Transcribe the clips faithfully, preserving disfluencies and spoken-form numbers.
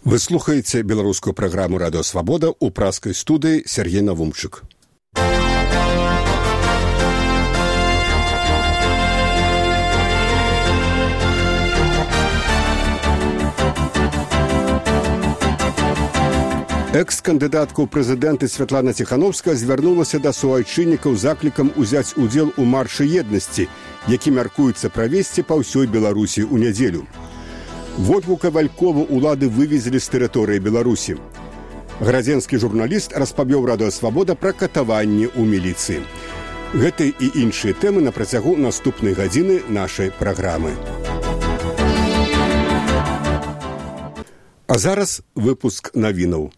Вы слухаеце беларускую праграму «Радыё Свабода» ў праскай студыі Сергей Навумчык. Экс-кандыдатка ў прэзідэнты Святлана Ціхановская звярнулася да суайчыннікаў з заклікам узяць удзел у маршы еднасці, які мяркуецца правесці па ўсёй Беларусі ў нядзелю. Вольгу Кавалькову улады вывезлі з тэрыторыі Беларусі. Градзенскі журналіст распавёў «Радыё Свабода» пра катаванні ў міліцыі. Гэты і іншыя тэмы на працягу наступнай гадзіны нашай праграмы. А зараз выпуск навінаў.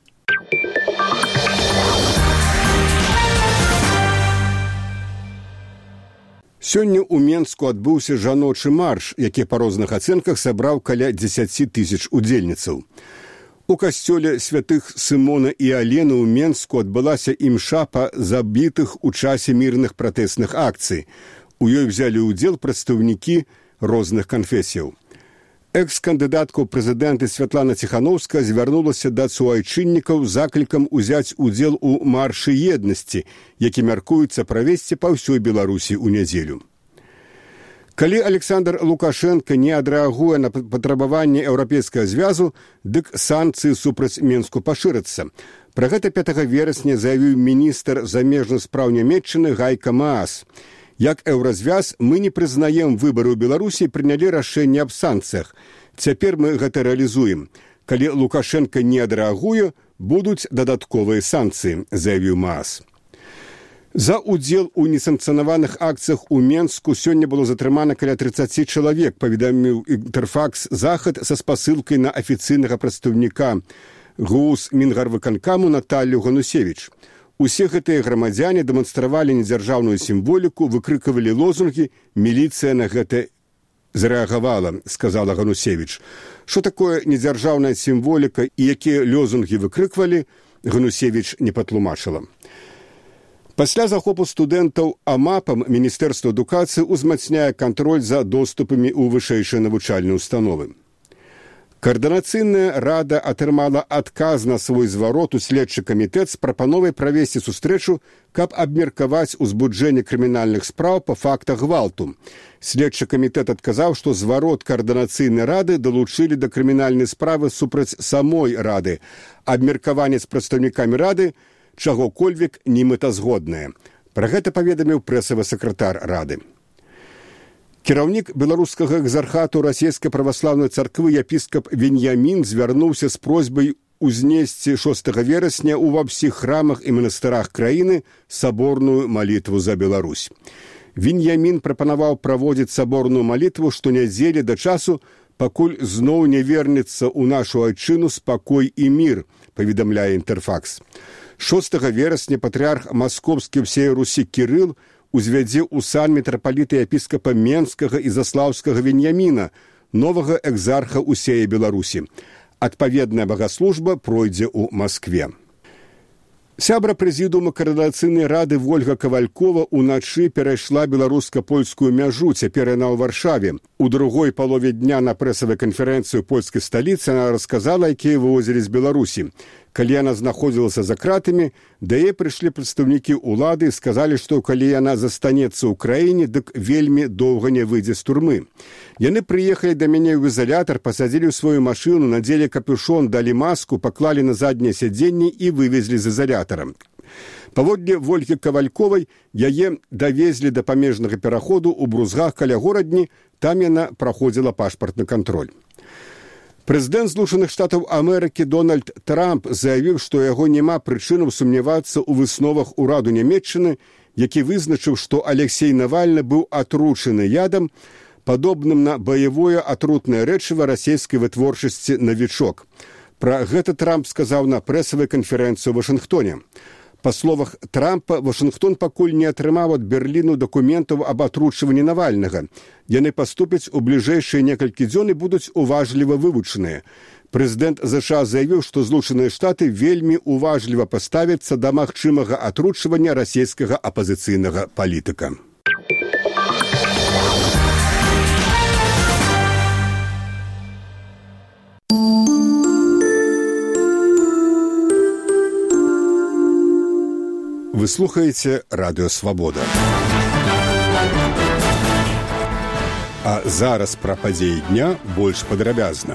Сёння ў Менску адбыўся жаночы марш, які па розных ацэнках сабраў каля дзесяці тысяч удзельніцаў. У касцёле святых Сымона і Алены ў Менску адбылася імша па забітых у часе мірных пратэсных акцый. У ёй взялі ўдзел прадстаўнікі розных канфесіяў. Экс-кандыдатка ў прэзідэнты Святлана Ціхановская звярнулася да суайчыннікаў з заклікам узяць удзел у маршы еднасці, які мяркуецца правесці па ўсёй Беларусі ў нядзелю. Калі Александр Лукашенко не адрэагуе на патрабаванне еўрапейскага звязу, дык санкцыі супраць Менску пашырацца. Пра гэта пятага верасня заявіў міністр замежных спраў Нямецчыны Гайка Маас. Як еўразвяз, мы не прызнаем выбары ў Беларусі і прынялі рашэнне аб санкцыях. Цяпер мы гэта рэалізуем. Калі Лукашенко не адрэагуе, будуць дадатковыя санкцыі, заявіў Маас. За ўдзел у несанкцыянаваных акцыях у Менску сёння было затрымана каля трыццаці чалавек, паведаміў Інтэрфакс Захад са спасылкай на афіцыйнага прадстаўніка ГУС Мінгарвыканкаму Наталью Ганусевіч. Усе гэтыя грамадзяне дэманстравалі недзяржаўную сімволіку, выкрыкавалі лозунгі, міліцыя на гэта зарэагавала, сказала Ганусевіч. Што такое недзяржаўная сімволіка і якія лозунгі выкрыквалі, Ганусевіч не патлумачыла. Пасля захопу студэнтаў АМАПам Міністэрства адукацыі ўзмацняе кантроль за доступамі ў вышэйшыя навучальныя ўстановы. Каардынацыйная рада атрымала адказ на свой зварот у следчы камітэт з прапановай правесці сустрэчу, каб абмеркаваць узбуджэнне крымінальных спраў па фактах гвалту. Следчы камітэт адказаў, што зварот каардынацыйнай рады далучылі да крымінальнай справы супраць самой рады. Абмеркаванне з прадстаўнікамі рады чагокольвек немэтазгоднае. Пра гэта паведаміў прэсавы сакратар рады. Кіраўнік беларускага экзархату расійскай праваслаўнай царквы епіскап Веньямін звярнуўся з просьбай узнесці шостага верасня ў ва ўсіх храмах і манастырах краіны саборную малітву за Беларусь. Веньямін прапанаваў праводзіць саборную малітву штонядзелі да часу, пакуль зноў не вернецца ў нашу айчыну спакой і мір, паведамляе Інтэрфакс. шостага верасня патрыарх маскоўскі ўсей Русі Кірыл узвядзе ў сан мітрапаліта епіскапа Менскага і Заслаўскага Веньяміна, новага экзарха ўсей Беларусі. Адпаведная багаслужба пройдзе ў Маскве. Сябра прэзідыума каардынацыйнай рады Вольга Кавалькова ўначы перайшла беларуска-польскую мяжу, цяпер яна ў Варшаве. У другой палове дня на прэсавай канферэнцыі польскай сталіцы яна расказала, якія вывозілі з Беларусі. Калі яна знаходзілася за кратамі, да яе прыйшлі прадстаўнікі ўлады і сказалі, што калі яна застанецца ў краіне, дык вельмі доўга не выйдзе з турмы. Яны прыехалі да мяне ў ізалятар, пасадзілі ў сваю машыну, надзелі капюшон, далі маску, паклалі на задняе сядзенне і вывезлі з ізалятара. Паводле Вольгі Кавальковай, яе давезлі да памежнага пераходу ў Брузгах каля горадні, там яна праходзіла пашпартны кантроль. Прэзідэнт Злучаных Штатаў Амерыкі Дональд Трамп заявіў, што яго няма прычынаў сумнявацца ў высновах ураду Нямецчыны, які вызначыў, што Алексей Навальны быў атручаны ядам, падобным на баявое атрутнае рэчыва расійскай вытворчасці «Навічок». Пра гэта Трамп сказаў на прэсавай канферэнцыі ў Вашынгтоне. Па словах Трампа, Вашынгтон пакуль не атрымаў ад Берліну дакументаў аб атручванні Навальнага. Яны паступяць у бліжэйшыя некалькі дзён і будуць уважліва вывучаныя. Прэзідэнт ЗША заявіў, што Злучаныя Штаты вельмі уважліва паставяцца да магчымага атручвання расійскага апазіцыйнага палітыка. Вы слухаеце радыё Свабода. А зараз пра падзеі дня больш падрабязна.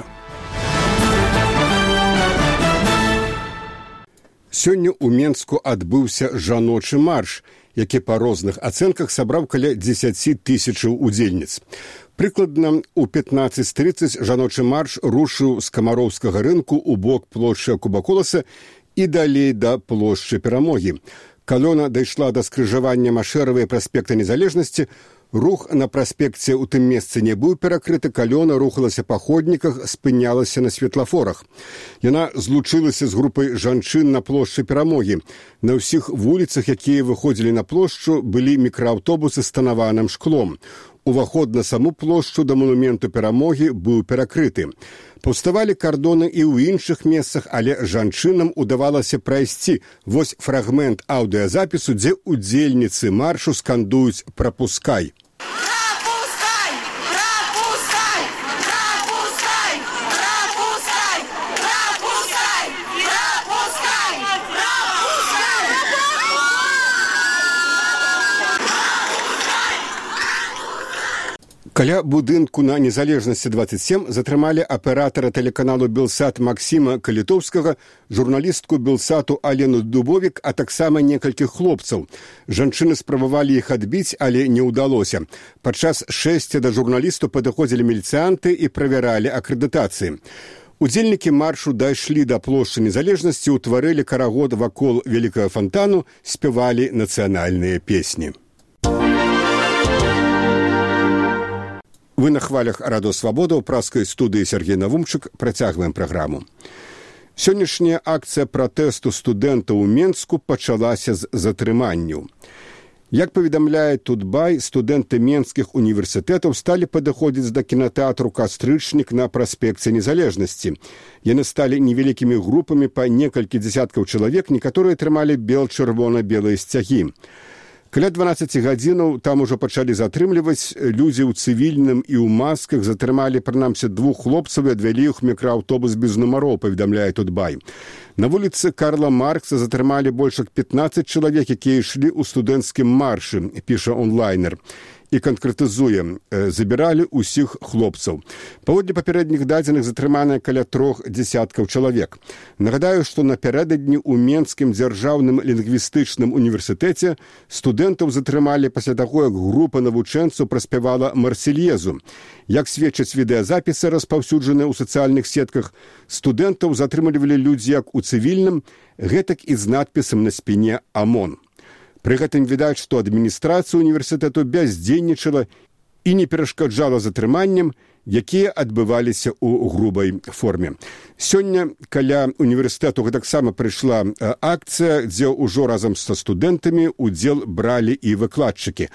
Сёння ў Менску адбыўся жаночы марш, які па розных ацэнках сабраў каля дзесяці тысячаў удзельніц. Прыкладна ў пятнаццаць трыццаць жаночы марш рушыў з Камароўскага рынку ў бок плошчы Кубаколаса і далей да плошчы Перамогі. Калона дайшла да скрыжавання Машэравай праспекта Незалежнасці. Рух на праспекце ў тым месцы не быў перакрыты, калёна рухалася па ходніках, спынялася на светлафорах. Яна злучылася з групай жанчын на плошчы Перамогі. На ўсіх вуліцах, якія выходзілі на плошчу, былі мікрааўтобусы з танаваным шклом. Уваход на саму плошчу да манументу Перамогі быў перакрыты. Паўставалі кардоны і ў іншых месцах, але жанчынам удавалася прайсці. Вось фрагмент аўдыязапісу, дзе удзельніцы маршу скандуюць «Прапускай». Каля будынку на Незалежнасці двадцать семь затрымалі аператара тэлеканалу «Белсат» Максіма Калітоўскага, журналістку «Белсату» Алену Дубовік, а таксама некалькіх хлопцаў. Жанчыны спрабавалі іх адбіць, але не ўдалося. Падчас шэсця да журналісту падыходзілі міліцыянты і правяралі акрэдытацыі. Удзельнікі маршу дайшлі да плошчы Незалежнасці, утварылі карагод вакол вялікага фантану, спявалі нацыянальныя песні. Вы на хвалях радыё Свабода, ў праскай студыі Сергей Навумчык. Працягваем праграму. Сённяшняя акцыя пратэсту студэнтаў у Менску пачалася з затрыманняў. Як паведамляе Тутбай, студэнты менскіх універсітэтаў сталі падыходзіць да кінатэатру «Кастрычнік» на праспекце Незалежнасці. Яны сталі невялікімі групамі па некалькі дзесяткаў чалавек, некаторыя трымалі бел-чырвона-белыя сцягі. Каля дванаццаці гадзінаў там ужо пачалі затрымліваць. Людзі ў цывільным і ў масках затрымалі, прынамсі, двух хлопцаў і адвялі іх мікрааўтобус без нумароў, паведамляе Тутбай. На вуліцы Карла Маркса затрымалі больш як пятнаццаць чалавек, якія ішлі ў студэнцкім маршы, піша онлайнер. І канкрэтызуе, забіралі ўсіх хлопцаў. Паводле папярэдніх дадзеных затрыманыя каля трох дзесяткаў чалавек. Нагадаю, што напярэдадні ў Менскім дзяржаўным лінгвістычным універсітэце студэнтаў затрымалі пасля таго, як група навучэнцаў праспявала «Марсельезу». Як сведчаць відэазапісы, распаўсюджаныя ў сацыяльных сетках, студэнтаў затрымлівалі людзі як у цывільным, гэтак і з надпісам на спіне «ОМОН». Пры гэтым відаць, што адміністрацыя універсітэту бяздзейнічала і не перашкаджала затрыманням, якія адбываліся ў грубай форме. Сёння каля універсітэту гэтаксама прыйшла акцыя, дзе ўжо разам са студэнтамі удзел бралі і выкладчыкі.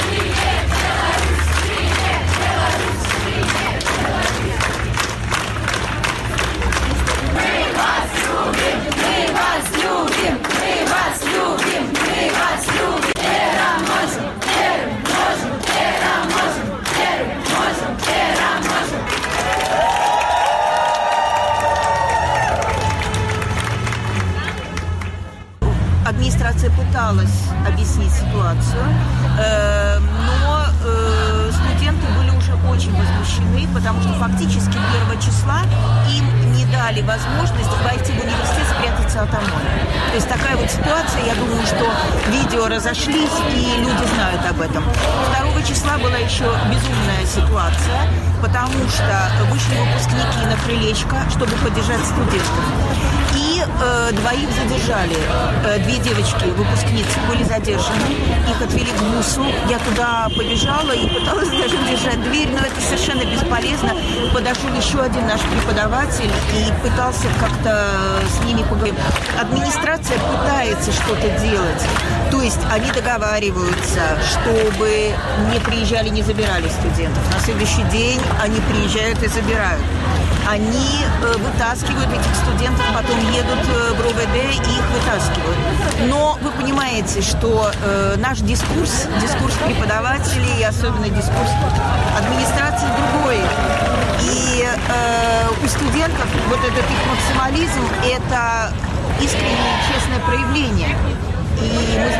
Администрация пыталась объяснить ситуацию, э, но э, студенты были уже очень возмущены, потому что фактически первого числа им не дали возможность войти в университет, спрятаться от ОМОНа. То есть такая вот ситуация, я думаю, что видео разошлись, и люди знают об этом. Второго числа была еще безумная ситуация, потому что вышли выпускники на крылечко, чтобы поддержать студентов. И э, двоих задержали. Э, две девочки, выпускницы, были задержаны. Их отвели к ГУСу. Я туда побежала и пыталась даже держать дверь, но это совершенно бесполезно. Подошел еще один наш преподаватель и пытался как-то с ними поговорить. Администрация пытается что-то делать. То есть они договариваются, чтобы не приезжали, не забирали студентов. На следующий день они приезжают и забирают. Они э, вытаскивают этих студентов, потом едут э, в РОВД и их вытаскивают. Но вы понимаете, что э, наш дискурс, дискурс преподавателей и особенно дискурс администрации другой. И э, у студентов вот этот их максимализм – это искреннее, честное проявление. И мы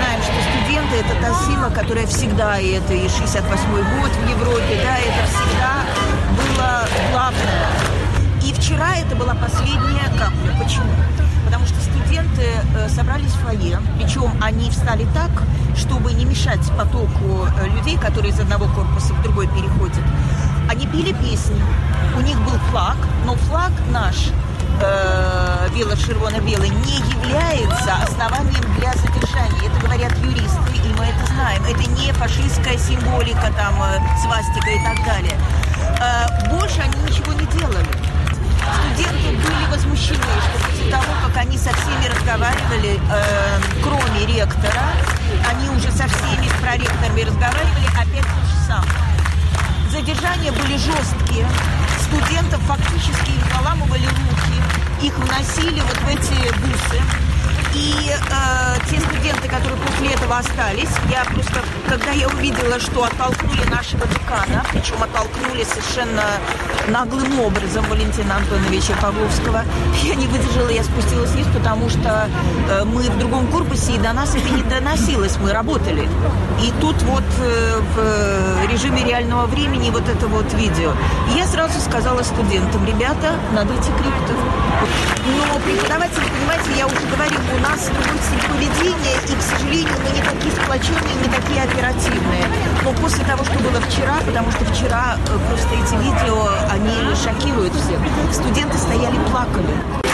это та сила, которая всегда, и это и шестьдесят восьмой год в Европе, да, это всегда было главное. И вчера это была последняя капля. Почему? Потому что студенты э, собрались в фойе, причем они встали так, чтобы не мешать потоку э, людей, которые из одного корпуса в другой переходят. Они пели песни, у них был флаг, но флаг наш, э, бело-червоно-белый, не является основанием для задержания. Это говорят юристы, и мы это знаем. Это не фашистская символика, там, э, свастика и так далее. Э, больше они ничего не делали. Студенты были возмущены, что после того, как они со всеми разговаривали, э, кроме ректора, они уже со всеми с проректорами разговаривали, опять то же самое. Задержания были жесткие, студентов фактически их заламывали руки, их вносили вот в эти бусы. И э, те студенты, которые после этого остались, я просто, когда я увидела, что оттолкнули нашего декана, причем оттолкнули совершенно наглым образом Валентина Антоновича Павловского, я не выдержала, я спустилась вниз, потому что э, мы в другом корпусе, и до нас это не доносилось, мы работали. И тут вот э, в режиме реального времени вот это вот видео. И я сразу сказала студентам: ребята, надо идти к ректору. Но преподаватели, понимаете, я уже говорила, у нас другой стиль поведения, и, к сожалению, мы не такие сплоченные, не такие оперативные. Но после того, что было вчера, потому что вчера просто эти видео, они шокируют всех. Студенты стояли, плакали.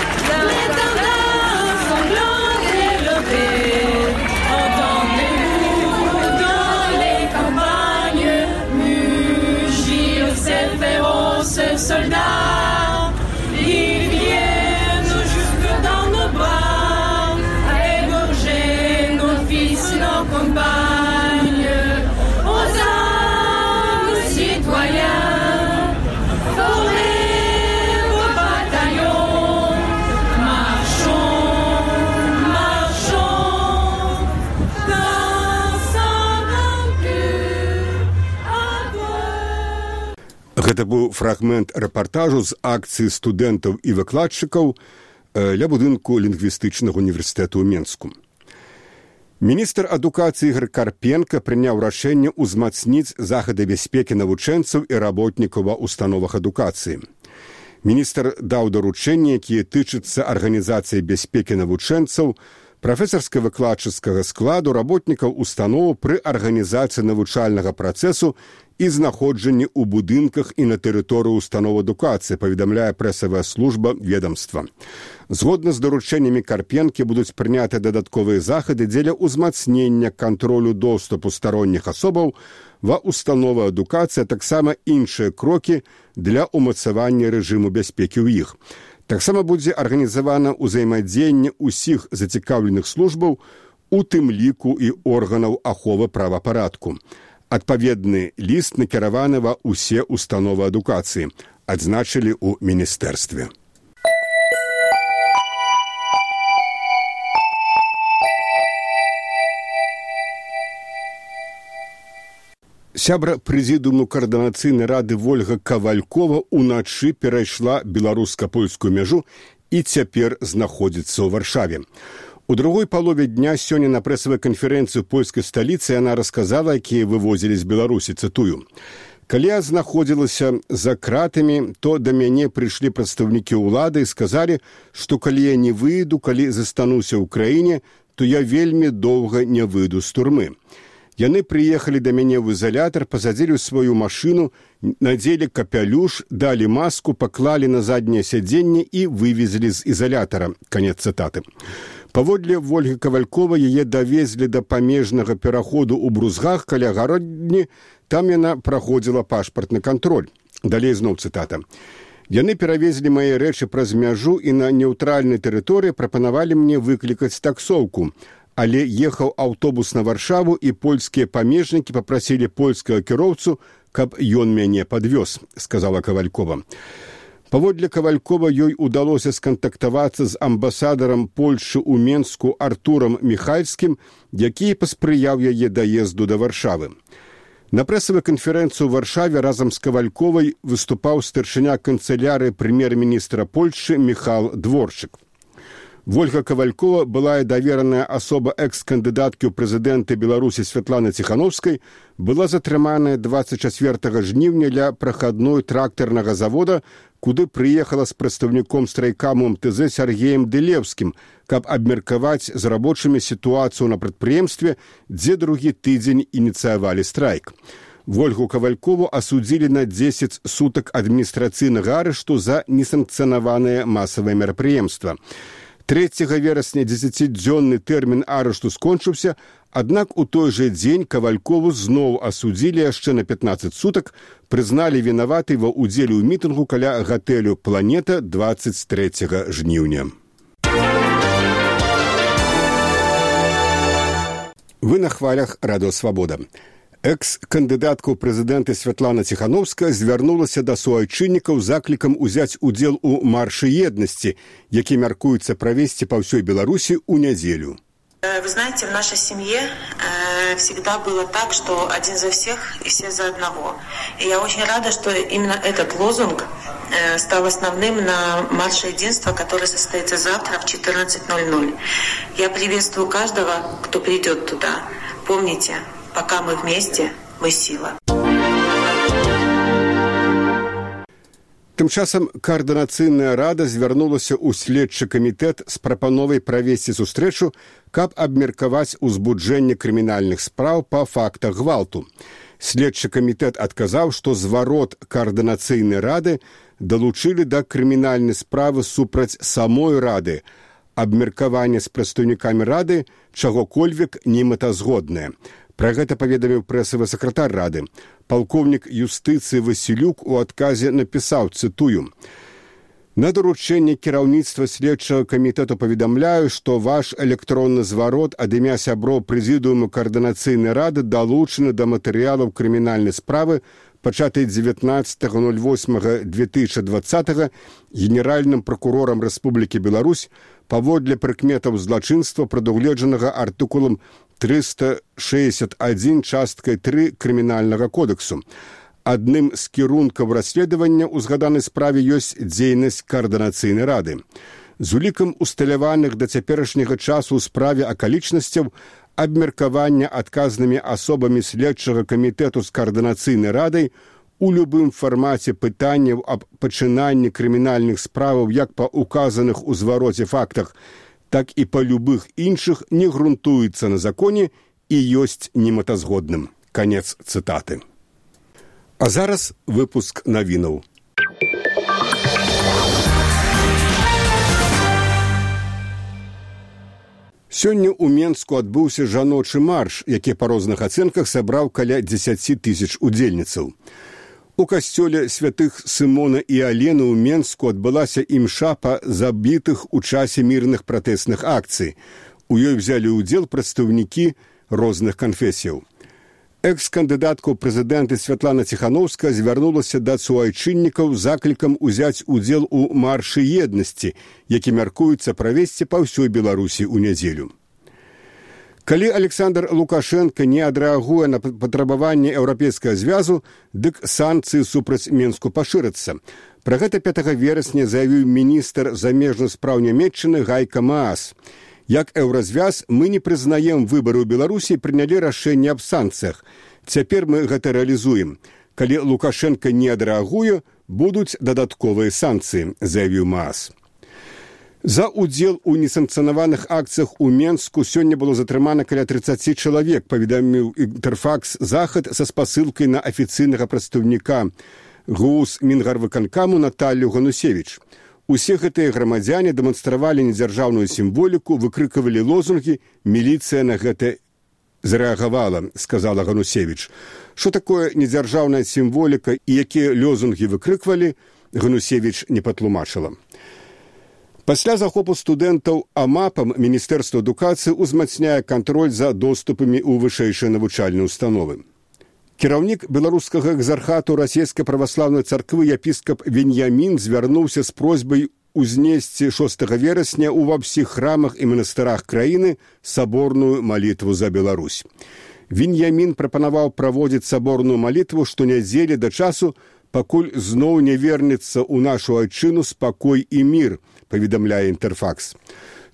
Гэта быў фрагмент рэпартажу з акцыі студэнтаў і выкладчыкаў ля будынку лінгвістычнага універсітэту ў Менску. Міністр адукацыі Ігор Карпенка прыняў рашэнне ўзмацніць захады бяспекі навучэнцаў і работнікаў ва установах адукацыі. Міністр даў даручэнні, якія тычацца арганізацыі бяспекі навучэнцаў, прафесарска-выкладчыцкага складу, работнікаў устаноў пры арганізацыі навучальнага працэсу і знаходжанні ў будынках і на тэрыторыі устаноў адукацыі, паведамляе прэсавая служба ведамства. Згодна з даручэннямі Карпенкі будуць прыняты дадатковыя захады дзеля ўзмацнення кантролю доступу старонніх асобаў ва установы адукацыі, а таксама іншыя крокі для ўмацавання рэжыму бяспекі ў іх. Таксама будзе арганізавана ўзаемадзеянне ўсіх зацікаўленых службаў, у тым ліку і органаў аховы правапарадку. Адпаведны ліст накіраваны ва ўсе установы адукацыі, адзначылі ў міністэрстве. Сябра прэзідыуму каардынацыйнай рады Вольга Кавалькова ўначы перайшла беларуска-польскую мяжу і цяпер знаходзіцца ў Варшаве. У другой палове дня сёння на прэсавай канферэнцыі польскай сталіцы яна расказала, якія вывозілі з Беларусі, цытую: «Калі я знаходзілася за кратамі, то да мяне прыйшлі прадстаўнікі ўлады і сказалі, што калі я не выйду, калі застануся ў краіне, то я вельмі доўга не выйду з турмы. Яны прыехалі да мяне ў ізалятар, пасадзілі ў сваю машыну, надзелі капялюш, далі маску, паклалі на задняе сядзенне і вывезлі з ізалятара». Канец цытаты. Паводле Вольгі Кавалькова яе давезлі да памежнага пераходу ў Брузгах каля гародні, там яна праходзіла пашпартны кантроль. Далей зноў цытата. «Яны перавезлі мае рэчы праз мяжу і на нейтральнай тэрыторыі прапанавалі мне выклікаць таксоўку. Але ехаў аўтобус на Варшаву, і польскія памежнікі папрасілі польскага кіроўцу, каб ён мяне падвёз», сказала Кавалькова. Паводле Кавалькова ёй удалося скантактавацца з амбасадарам Польшы ў Менску Артурам Міхальскім, які паспрыяў яе даезду да Варшавы. На прэсавай канферэнцыі ў Варшаве разам з Кавальковай выступаў старшыня канцылярыі прэм'ер-міністра Польшчы Міхал Дворчык. Вольга Кавалькова, былая давераная асоба экс-кандыдаткі ў прэзідэнты Беларусі Святланы Ціхановскай, была затрыманая дваццаць чацвёртага жніўня ля прахадной трактарнага завода, куды прыехала з прадстаўніком страйкаму эм тэ зэ Сергеем Дылеўскім, каб абмеркаваць з рабочымі сітуацыю на прадпрыемстве, дзе другі тыдзень ініцыявалі страйк. Вольгу Кавалькову асудзілі на дзесяць сутак адміністрацыйнага арышту за несанкцыянаванае масавае мерапрыемства. трэцяга верасня дзесяцідзённы тэрмін арышту скончыўся, аднак у той жа дзень Кавалькову зноў асудзілі яшчэ на пятнаццаць сутак, прызналі вінаватай ва ўдзеле ў мітынгу каля гатэлю «Планета» дваццаць трэцяга жніўня. Вы на хвалях Радыё Свабода. Экс-кандыдатка ў прэзідэнты Святлана Ціхановская звярнулася да суайчыннікаў заклікам узяць удзел у маршы еднасці, які мяркуецца правесці па ўсёй Беларусі ў нядзелю. Вы знаете, в нашей семье э, всегда было так, что один за всех и все за одного. И я очень рада, что именно этот лозунг э, стал основным на марше единства, который состоится завтра в четырнадцать ноль ноль. Я приветствую каждого, кто придет туда. Помните, пока мы вместе, мы сила. Тым часам каардынацыйная рада звярнулася ў следчы камітэт з прапановай правесці сустрэчу, каб абмеркаваць узбуджэнне крымінальных спраў па фактах гвалту. Следчы камітэт адказаў, што зварот каардынацыйнай рады далучылі да крымінальнай справы супраць самой рады. Абмеркаванне з прадстаўнікамі рады чагокольвек немэтазгоднае. Пра гэта паведаміў прэсавы сакратар рады. Палкоўнік юстыцыі Васілюк у адказе напісаў, цытую: «На даручэнне кіраўніцтва следчага камітэту паведамляю, што ваш электронны зварот ад імя сяброў прэзідыуму каардынацыйнай рады далучаны да матэрыялаў крымінальнай справы, пачатай дзевятнаццатага восьмага две тысячы двадцатага генеральным пракурорам Рэспублікі Беларусь паводле прыкметаў злачынства, прадугледжанага артыкулам трыста шэсцьдзесят адзін часткай тры крымінальнага кодексу. Адным з кірункаў расследавання ў згаданай справе ёсць дзейнасць каардынацыйнай рады. З улікам усталяваных да цяперашняга часу ў справе акалічнасцяў абмеркавання адказнымі асобамі следчага камітэту з каардынацыйнай радай у любым фармаце пытанняў аб пачынанні крымінальных справаў як па указаных у звароце фактах, так і па любых іншых не грунтуецца на законе і ёсць немэтазгодным. Канец цытаты. А зараз выпуск навінаў. Сёння ў Менску адбыўся жаночы марш, які па розных ацэнках сабраў каля дзесяці тысяч удзельніцаў. У касцёле святых Сымона і Алены ў Менску адбылася імша па забітых у часе мірных пратэсных акцый. У ёй взялі ўдзел прадстаўнікі розных канфесіяў. Экс-кандыдатка ў прэзідэнты Святлана Ціхановская звярнулася да суайчыннікаў заклікам узяць удзел у маршы еднасці, які мяркуецца правесці па ўсёй Беларусі ў нядзелю. Калі Александр Лукашенко не адрэагуе на патрабаванне еўрапейскага звязу, дык санкцыі супраць Менску пашырацца. Пра гэта пятага верасня заявіў міністр замежных спраў Нямецчыны Гайка Маас. Як еўразвяз, мы не прызнаем выбары ў Беларусі і прынялі рашэнне аб санкцыях. Цяпер мы гэта рэалізуем. Калі Лукашенко не адрэагуе, будуць дадатковыя санкцыі, заявіў Маас. За ўдзел у несанкцыянаваных акцыях у Менску сёння было затрымана каля трыццаці чалавек, паведаміў Інтэрфакс Захад са спасылкай на афіцыйнага прадстаўніка ГУС Мінгарвыканкаму Наталью Ганусевіч. Усе гэтыя грамадзяне дэманстравалі недзяржаўную сімволіку, выкрыкавалі лозунгі, міліцыя на гэта зарэагавала, сказала Ганусевіч. Што такое недзяржаўная сімволіка і якія лозунгі выкрыквалі, Ганусевіч не патлумачыла. Пасля захопу студэнтаў АМАПам Міністэрства адукацыі ўзмацняе кантроль за доступамі ў вышэйшыя навучальныя ўстановы. Кіраўнік беларускага экзархату расійскай праваслаўнай царквы епіскап Веньямін звярнуўся з просьбай узнесці шостага верасня ў ва ўсіх храмах і манастырах краіны саборную малітву за Беларусь. Веньямін прапанаваў праводзіць саборную малітву штонядзелі да часу, пакуль зноў не вернецца ў нашу айчыну спакой і мір, паведамляе Інтэрфакс.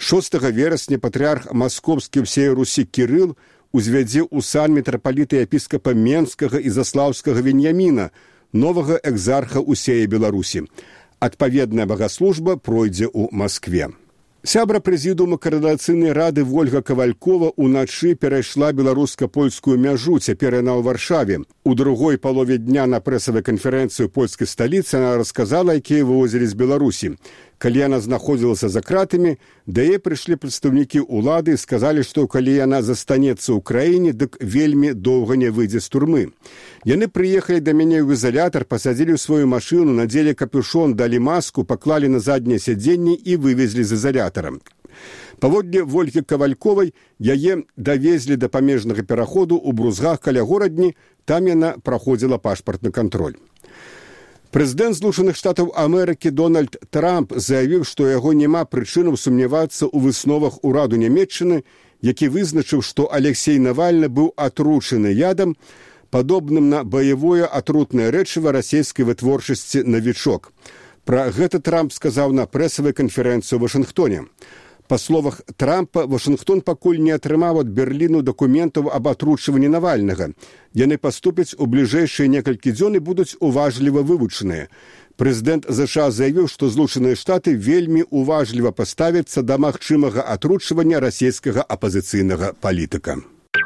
шостага верасня патрыарх маскоўскі ўсей Русі Кірыл узвядзе ў сан мітрапаліта епіскапа Менскага і Заслаўскага Веньяміна, новага экзарха ўсей Беларусі. Адпаведная багаслужба пройдзе ў Маскве. Сябра прэзідыума Коордынацыйнай рады Вольга Кавалькова ўначы перайшла беларуска-польскую мяжу, цяпер яна ў Варшаве. У другой палове дня на прэсавай канферэнцыі польскай сталіцы яна расказала, якія вывозілі з Беларусі. Калі яна знаходзілася за кратамі, да яе прыйшлі прадстаўнікі ўлады і сказалі, што калі яна застанецца ў краіне, дык вельмі доўга не выйдзе з турмы. Яны прыехалі да мяне ў ізалятар, пасадзілі ў сваю машыну, надзелі капюшон, далі маску, паклалі на задняе сядзенне і вывезлі з ізалятара. Паводле Вольгі Кавальковай, яе давезлі да памежнага пераходу ў Брузгах каля горадні, там яна праходзіла пашпартны кантроль. Прэзідэнт Злучаных Штатаў Амерыкі Дональд Трамп заявіў, што яго няма прычынаў сумнявацца ў высновах ураду Нямецчыны, які вызначыў, што Алексей Навальны быў атручаны ядам, падобным на баявое атрутнае рэчыва расійскай вытворчасці «Навічок». Пра гэта Трамп сказаў на прэсавай канферэнцыі ў Вашынгтоне. Па словах Трампа, Вашынгтон пакуль не атрымаў ад Берліну дакументаў аб атручванні Навальнага. Яны паступяць у бліжэйшыя некалькі дзён і будуць уважліва вывучаныя. Прэзідэнт ЗША заявіў, што Злучаныя Штаты вельмі уважліва паставяцца да магчымага атручвання расійскага апазіцыйнага палітыка.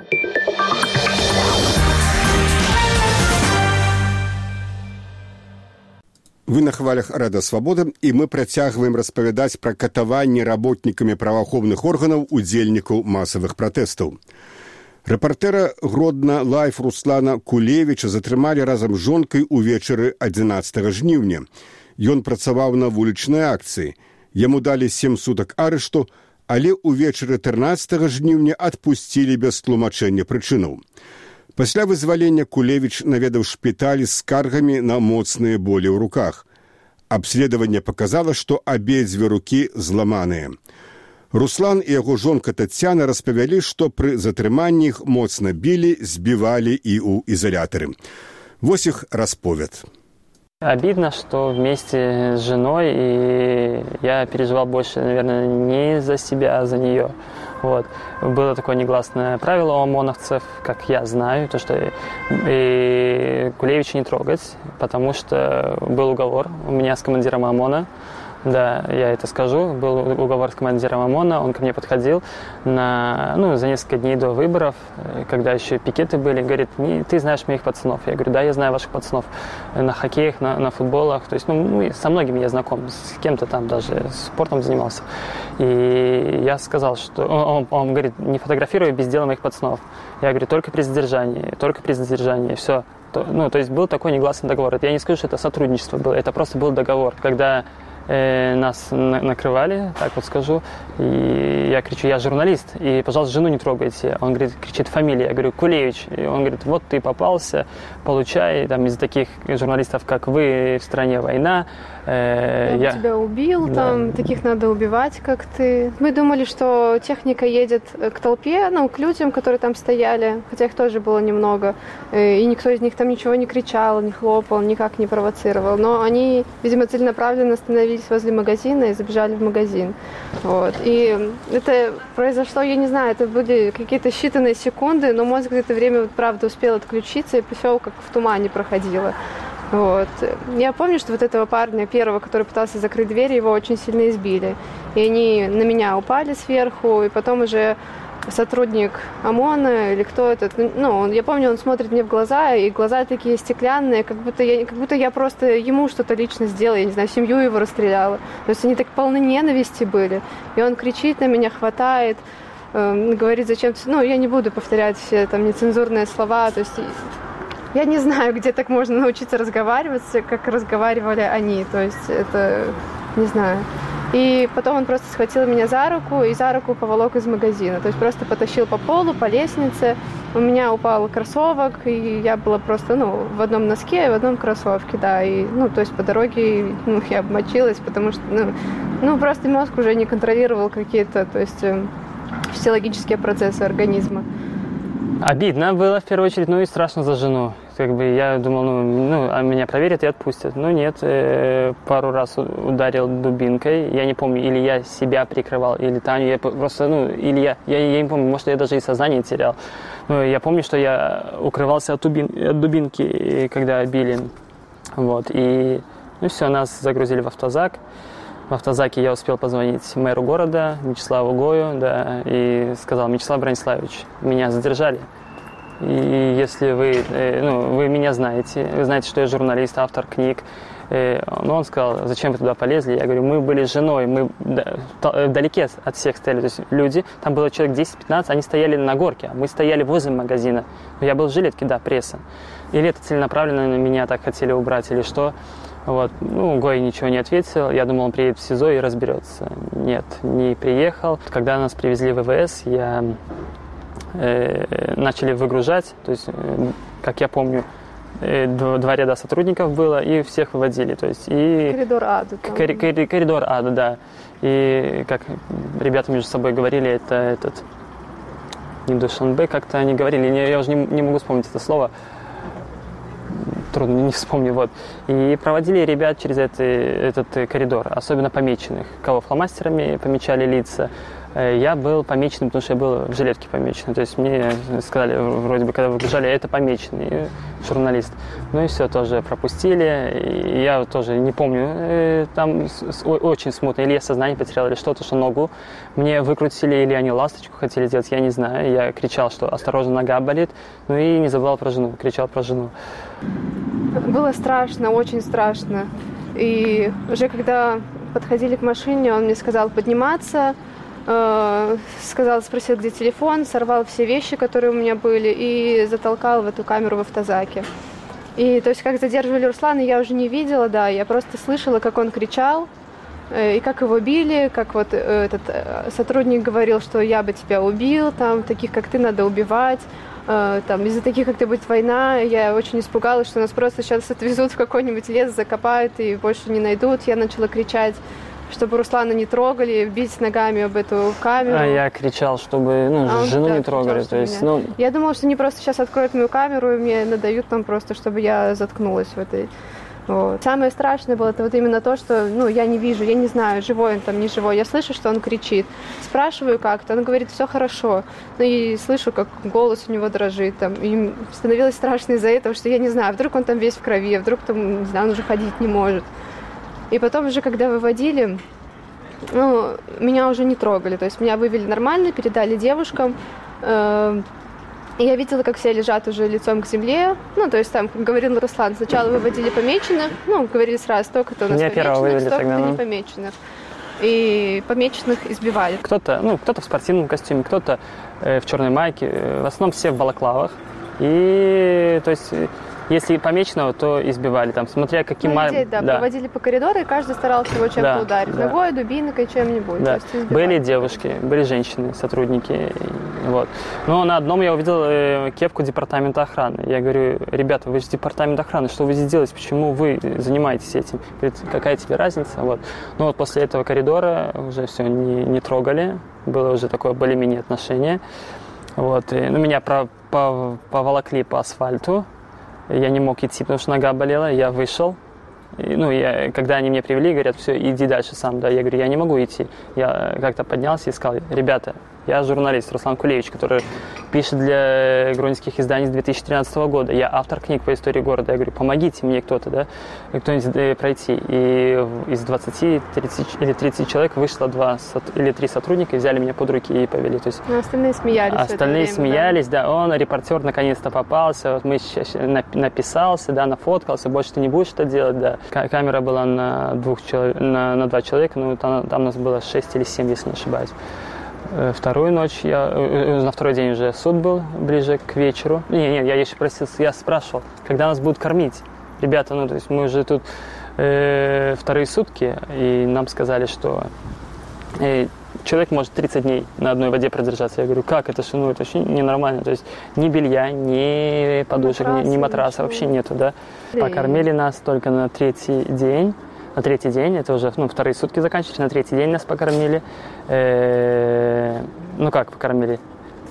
Вы на хвалях Рада Свабода, і мы працягваем распавядаць пра катаванні работнікамі праваахоўных органаў удзельнікаў масавых пратэстаў. Рэпартэра Гродна Лайф Руслана Кулевіча затрымалі разам з жонкай увечары адзінаццатага жніўня. Ён працаваў на вулічнай акцыі. Яму далі сем сутак арышту, але ўвечары трынаццатага жніўня адпусцілі без тлумачэння прычынаў. Пасля вызвалення Кулевіч наведаў шпіталь з скаргамі на моцныя болі ў руках. Абследаванне паказала, што абедзве рукі зламаныя. Руслан і яго жонка Тацяна распавялі, што пры затрыманні іх моцна білі, збівалі і ў ізалятары. Вось іх расповед. Обидно, что вместе с женой, и я переживал больше, наверное, не за себя, а за нее. Вот. Было такое негласное правило у ОМОНовцев, как я знаю, то, что и Кулевича не трогать, потому что был уговор у меня с командиром ОМОНа. Да, я это скажу. Был уговор с командиром ОМОНа, он ко мне подходил на, ну, за несколько дней до выборов, когда еще пикеты были, говорит, ты знаешь моих пацанов. Я говорю, да, я знаю ваших пацанов на хоккеях, на, на футболах. То есть, ну, со многими я знаком, с кем-то там даже спортом занимался. И я сказал, что... Он, он говорит, не фотографируй без дела моих пацанов. Я говорю, только при задержании, только при задержании, все. Ну, то есть был такой негласный договор. Я не скажу, что это сотрудничество было, это просто был договор, когда... нас накрывали, так вот скажу, и я кричу, я журналист, и, пожалуйста, жену не трогайте. Он говорит, кричит фамилия, я говорю, Кулевич, и он говорит, вот ты попался, получай, там, из таких журналистов, как вы, в стране война. Э, я, я тебя убил, да. Там, таких надо убивать, как ты. Мы думали, что техника едет к толпе, ну, к людям, которые там стояли, хотя их тоже было немного, и никто из них там ничего не кричал, не хлопал, никак не провоцировал, но они, видимо, целенаправленно остановились возле магазина и забежали в магазин. Вот. И это произошло, я не знаю, это были какие-то считанные секунды, но мозг в это время, вот, правда, успел отключиться, и все как в тумане проходило. Вот. Я помню, что вот этого парня, первого, который пытался закрыть дверь, его очень сильно избили. И они на меня упали сверху, и потом уже сотрудник ОМОНа или кто это, ну, он, я помню, он смотрит мне в глаза, и глаза такие стеклянные, как будто я, как будто я просто ему что-то лично сделала, я не знаю, семью его расстреляла. То есть они так полны ненависти были. И он кричит на меня, хватает, э, говорит, зачем ты... Ну, я не буду повторять все там нецензурные слова, то есть я не знаю, где так можно научиться разговаривать, как разговаривали они, то есть это, не знаю... И потом он просто схватил меня за руку и за руку поволок из магазина. То есть просто потащил по полу, по лестнице. У меня упал кроссовок, и я была просто, ну, в одном носке и в одном кроссовке, да. И, ну, то есть по дороге, ну, я обмочилась, потому что, ну, ну, просто мозг уже не контролировал какие-то, то есть э, физиологические процессы организма. Обидно было, в первую очередь, ну и страшно за жену. как бы я думал, ну, ну а меня проверят и отпустят. Ну нет, э, пару раз ударил дубинкой, я не помню, или я себя прикрывал, или Таню, я просто, ну, или я, я, я не помню, может, я даже и сознание терял. Но я помню, что я укрывался от, дубин, от дубинки, когда били. Вот, и ну все, нас загрузили в автозак. В автозаке я успел позвонить мэру города, Мячеславу Гою, да, и сказал: Мячеслав Брониславович, меня задержали. И если вы, э, ну, вы меня знаете, вы знаете, что я журналист, автор книг, э, но он сказал: зачем вы туда полезли? Я говорю: мы были с женой, мы вдалеке от всех стояли, то есть люди, там было человек десять-пятнадцать, они стояли на горке, а мы стояли возле магазина. Я был в жилетке, да, пресса. Или это целенаправленно на меня так хотели убрать, или что? Вот. Ну, Гой ничего не ответил. Я думал, он приедет в СИЗО и разберется. Нет, не приехал. Когда нас привезли в ВВС, я э, начали выгружать. То есть, э, как я помню, э, два ряда сотрудников было, и всех выводили. То есть, и коридор ада. Там. Кор- кор- коридор ада, да. И как ребята между собой говорили, это этот не Душанбе, как-то они говорили, я уже не, не могу вспомнить это слово. Трудно, не вспомню, вот. И проводили ребят через это, этот коридор, особенно помеченных. Кого фломастерами помечали лица. Я был помеченным, потому что я был в жилетке помеченный. То есть мне сказали, вроде бы, когда выгружали, это помеченный журналист. Ну и все, тоже пропустили. И я тоже не помню, там очень смутно. Или я сознание потерял, или что-то, что ногу мне выкрутили, или они ласточку хотели сделать, я не знаю. Я кричал, что осторожно, нога болит. Ну и не забывал про жену, кричал про жену. Было страшно, очень страшно. И уже когда подходили к машине, он мне сказал подниматься, э, сказал, спросил, где телефон, сорвал все вещи, которые у меня были, и затолкал в эту камеру в автозаке. И то есть как задерживали Руслана, я уже не видела, да, я просто слышала, как он кричал, э, и как его били, как вот э, этот э, сотрудник говорил, что я бы тебя убил, там, таких, как ты, надо убивать. Там, из-за таких, как ты, будет война, я очень испугалась, что нас просто сейчас отвезут в какой-нибудь лес, закопают и больше не найдут. Я начала кричать, чтобы Руслана не трогали, бить ногами об эту камеру. А я кричал, чтобы ну, а жену он, не да, трогали. Кричал, то есть, ну... Я думала, что они просто сейчас откроют мою камеру и мне надают там просто, чтобы я заткнулась в этой... Вот. Самое страшное было это вот именно то, что ну, я не вижу, я не знаю, живой он там, не живой. Я слышу, что он кричит. Спрашиваю как-то, он говорит, все хорошо. Ну и слышу, как голос у него дрожит. Там. И становилось страшно из-за этого, что я не знаю, вдруг он там весь в крови, а вдруг там, не знаю, он уже ходить не может. И потом уже, когда выводили, ну, меня уже не трогали. То есть меня вывели нормально, передали девушкам. Э- И я видела, как все лежат уже лицом к земле. Ну, то есть там, как говорил Руслан, сначала выводили помеченных. Ну, говорили сразу, столько-то у нас помеченных, столько-то не помеченных. И помеченных избивали. Кто-то, ну, кто-то в спортивном костюме, кто-то э, в черной майке. В основном все в балаклавах. И, то есть, если помеченного, то избивали. Там, смотря каким... Ну, людей, да, да, проводили по коридору, и каждый старался его чем-то да, ударить. Да. Ногой, дубинкой, чем-нибудь. Да. Были девушки, были женщины, сотрудники. Вот. Но на одном я увидел э, кепку департамента охраны. Я говорю, ребята, вы же департамент охраны, что вы здесь делаете? Почему вы занимаетесь этим? Говорит, какая тебе разница? Вот. Ну вот после этого коридора уже все не, не трогали. Было уже такое более-менее отношение. Вот. И, ну, меня про, по, поволокли по асфальту. Я не мог идти, потому что нога болела. Я вышел. И, ну, я, когда они меня привели, говорят, все, иди дальше сам. Да, я говорю, я не могу идти. Я как-то поднялся и сказал, ребята, я журналист Руслан Кулевич, который пишет для гронинских изданий с две тысячи тринадцатого года. Я автор книг по истории города. Я говорю, помогите мне кто-то, да, кто-нибудь пройти. И из двадцати тридцати или тридцати человек вышло два или три сотрудника и взяли меня под руки и повели. То есть, а остальные смеялись. Остальные время, смеялись, да. да. Он, репортер, наконец-то попался. Вот мы написался, да, нафоткался. Больше ты не будешь это делать, да. Камера была на, двух человек, на, на два человека, но там, там нас было шесть или семь, если не ошибаюсь. Вторую ночь, я, на второй день уже суд был, ближе к вечеру. Не, не, я еще просил, я спрашивал, когда нас будут кормить. Ребята, ну, то есть мы уже тут э, вторые сутки, и нам сказали, что э, человек может тридцать дней на одной воде продержаться. Я говорю, как это, что, ну, это вообще ненормально. То есть ни белья, ни подушек, матрасы, ни, ни матраса ничего. Вообще нету, да. Покормили нас только на третий день. На третий день, это уже, ну, вторые сутки заканчивались, на третий день нас покормили. Э-э- ну, как покормили?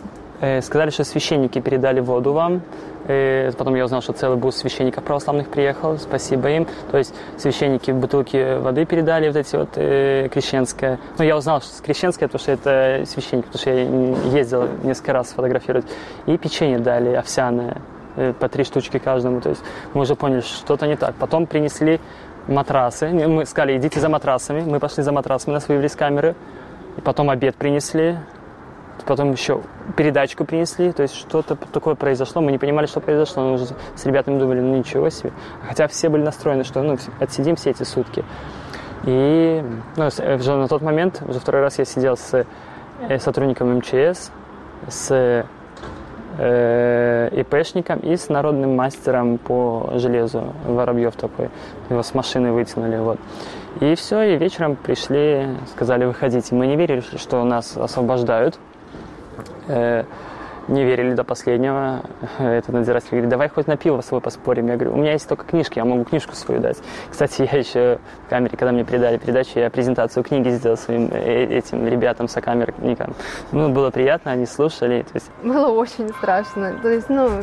Сказали, что священники передали воду вам. Потом я узнал, что целый бус священников православных приехал. Спасибо им. То есть священники бутылки воды передали, вот эти вот э, крещенское. Ну, я узнал, что крещенское, потому что это священник, потому что я ездил несколько раз фотографировать. И печенье дали овсяное, э, по три штучки каждому. То есть мы уже поняли, что что-то не так. Потом принесли матрасы. Мы сказали, идите за матрасами. Мы пошли за матрасами, нас вывели с камеры. И потом обед принесли. Потом еще передачку принесли, то есть что-то такое произошло, мы не понимали, что произошло, мы уже с ребятами думали, ну ничего себе. Хотя все были настроены, что ну отсидим все эти сутки. И ну, уже на тот момент, уже второй раз я сидел с сотрудником эм че эс, с э, ИПшником и с народным мастером по железу, Воробьев такой, его с машины вытянули, вот. И все, и вечером пришли, сказали, выходите. Мы не верили, что нас освобождают. Э, не верили до последнего. Этот надзиратель говорит, давай хоть на пиво свой поспорим. Я говорю, у меня есть только книжки, я могу книжку свою дать. Кстати, я еще в камере, когда мне передали передачу, я презентацию книги сделал своим этим ребятам, сокамерникам. Ну, было приятно, они слушали. То есть... Было очень страшно. То есть, ну,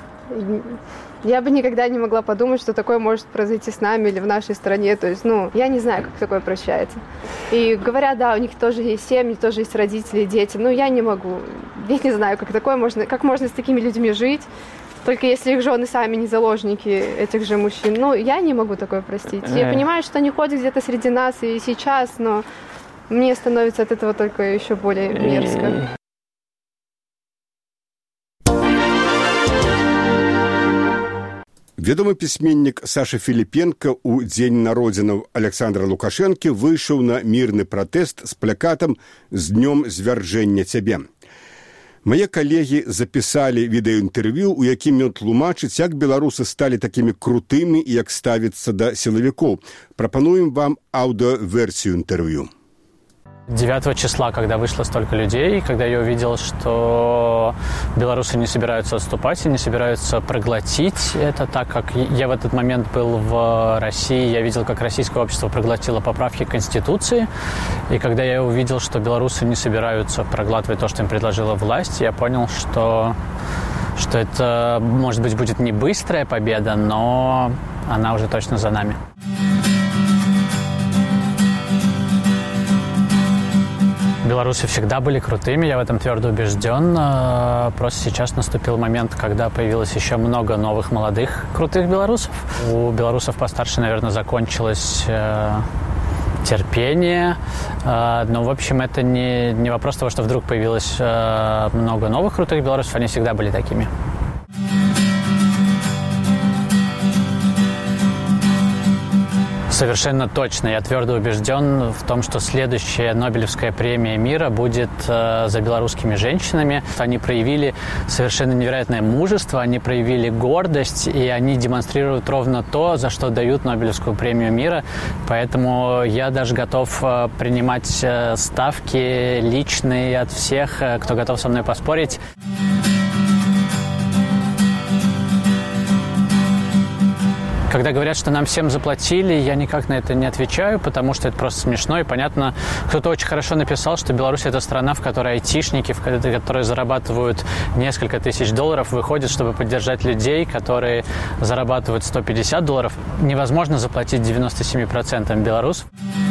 я бы никогда не могла подумать, что такое может произойти с нами или в нашей стране. То есть, ну, я не знаю, как такое прощается. И говорят, да, у них тоже есть семьи, тоже есть родители, дети. Ну, я не могу. Я не знаю, как такое можно, как можно с такими людьми жить. Только если их жены сами не заложники этих же мужчин. Ну, я не могу такое простить. Я понимаю, что они ходят где-то среди нас и сейчас, но мне становится от этого только еще более мерзко. Вядомы пісьменнік Саша Філіпенка ў дзень народзінаў Александра Лукашэнкі выйшаў на мірны пратэст з плакатам «З днём звяржэння цябе». Мае калегі запісалі відэаінтэрв'ю, у якім ён тлумачыць, як беларусы сталі такімі крутымі і як ставіцца да сілавікоў. Прапануем вам аўдыоверсію інтэрв'ю. девятого числа, когда вышло столько людей, когда я увидел, что белорусы не собираются отступать и не собираются проглотить это, так как я в этот момент был в России, я видел, как российское общество проглотило поправки к Конституции, и когда я увидел, что белорусы не собираются проглатывать то, что им предложила власть, я понял, что, что это, может быть, будет не быстрая победа, но она уже точно за нами. Белорусы всегда были крутыми, я в этом твердо убежден. Просто сейчас наступил момент, когда появилось еще много новых молодых крутых белорусов. У белорусов постарше, наверное, закончилось терпение. Но, в общем, это не, не вопрос того, что вдруг появилось много новых крутых белорусов, они всегда были такими. Совершенно точно. Я твердо убежден в том, что следующая Нобелевская премия мира будет э, за белорусскими женщинами. Они проявили совершенно невероятное мужество, они проявили гордость, и они демонстрируют ровно то, за что дают Нобелевскую премию мира. Поэтому я даже готов э, принимать э, ставки личные от всех, э, кто готов со мной поспорить. Когда говорят, что нам всем заплатили, я никак на это не отвечаю, потому что это просто смешно и понятно. Кто-то очень хорошо написал, что Беларусь – это страна, в которой айтишники, в которой зарабатывают несколько тысяч долларов, выходят, чтобы поддержать людей, которые зарабатывают сто пятьдесят долларов. Невозможно заплатить девяносто семь процентов белорусов.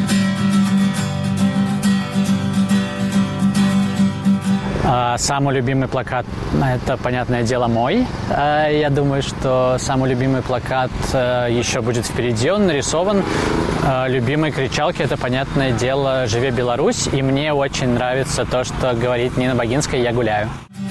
Самый любимый плакат – это, понятное дело, мой. Я думаю, что самый любимый плакат еще будет впереди. Он нарисован. Любимые кричалки – это, понятное дело, «Живе Беларусь». И мне очень нравится то, что говорит Нина Богинская «Я гуляю».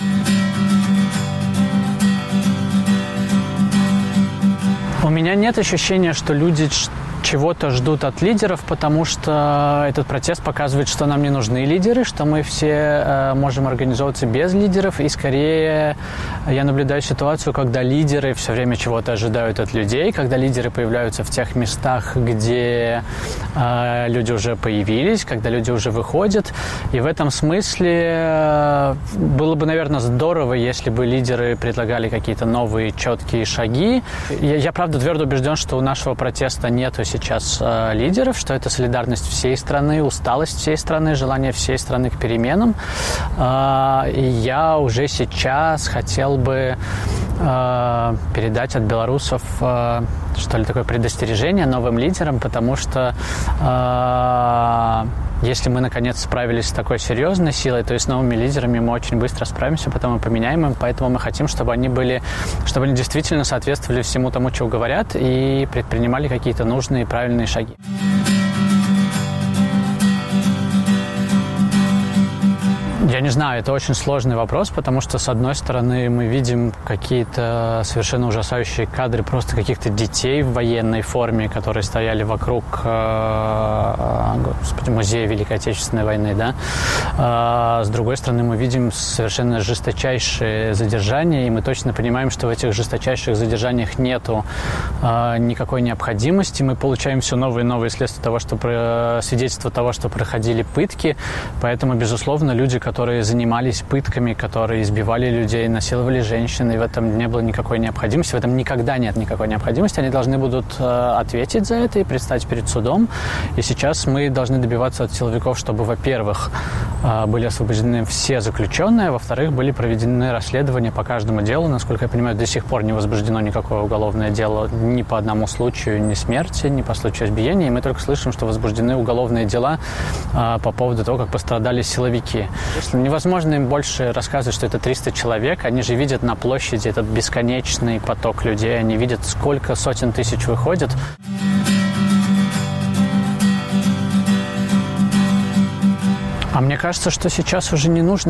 У меня нет ощущения, что люди чего-то ждут от лидеров, потому что этот протест показывает, что нам не нужны лидеры, что мы все э, можем организовываться без лидеров, и скорее Я наблюдаю ситуацию, когда лидеры все время чего-то ожидают от людей, когда лидеры появляются в тех местах, где э, люди уже появились, когда люди уже выходят. И в этом смысле э, было бы, наверное, здорово, если бы лидеры предлагали какие-то новые четкие шаги. Я, я правда, твердо убежден, что у нашего протеста нету сейчас э, лидеров, что это солидарность всей страны, усталость всей страны, желание всей страны к переменам. Э, и я уже сейчас хотел бы э, передать от белорусов, э, что ли, такое предостережение новым лидерам, потому что э, если мы, наконец, справились с такой серьезной силой, то и с новыми лидерами мы очень быстро справимся, потом мы поменяем им, поэтому мы хотим, чтобы они были, чтобы они действительно соответствовали всему тому, что говорят, и предпринимали какие-то нужные и правильные шаги. Я не знаю, это очень сложный вопрос, потому что, с одной стороны, мы видим какие-то совершенно ужасающие кадры просто каких-то детей в военной форме, которые стояли вокруг господи, музея Великой Отечественной войны, да. А с другой стороны, мы видим совершенно жесточайшие задержания, и мы точно понимаем, что в этих жесточайших задержаниях нету а, никакой необходимости. Мы получаем все новые и новые следствия того, что, свидетельства того, что проходили пытки, поэтому, безусловно, люди, которые которые занимались пытками, которые избивали людей, насиловали женщин, и в этом не было никакой необходимости, в этом никогда нет никакой необходимости. Они должны будут э, ответить за это и предстать перед судом. И сейчас мы должны добиваться от силовиков, чтобы, во-первых, э, были освобождены все заключенные, а во-вторых, были проведены расследования по каждому делу. Насколько я понимаю, до сих пор не возбуждено никакое уголовное дело ни по одному случаю, ни смерти, ни по случаю избиения. И мы только слышим, что возбуждены уголовные дела э, по поводу того, как пострадали силовики. Невозможно им больше рассказывать, что это триста человек. Они же видят на площади этот бесконечный поток людей. Они видят, сколько сотен тысяч выходит. А мне кажется, что сейчас уже не нужно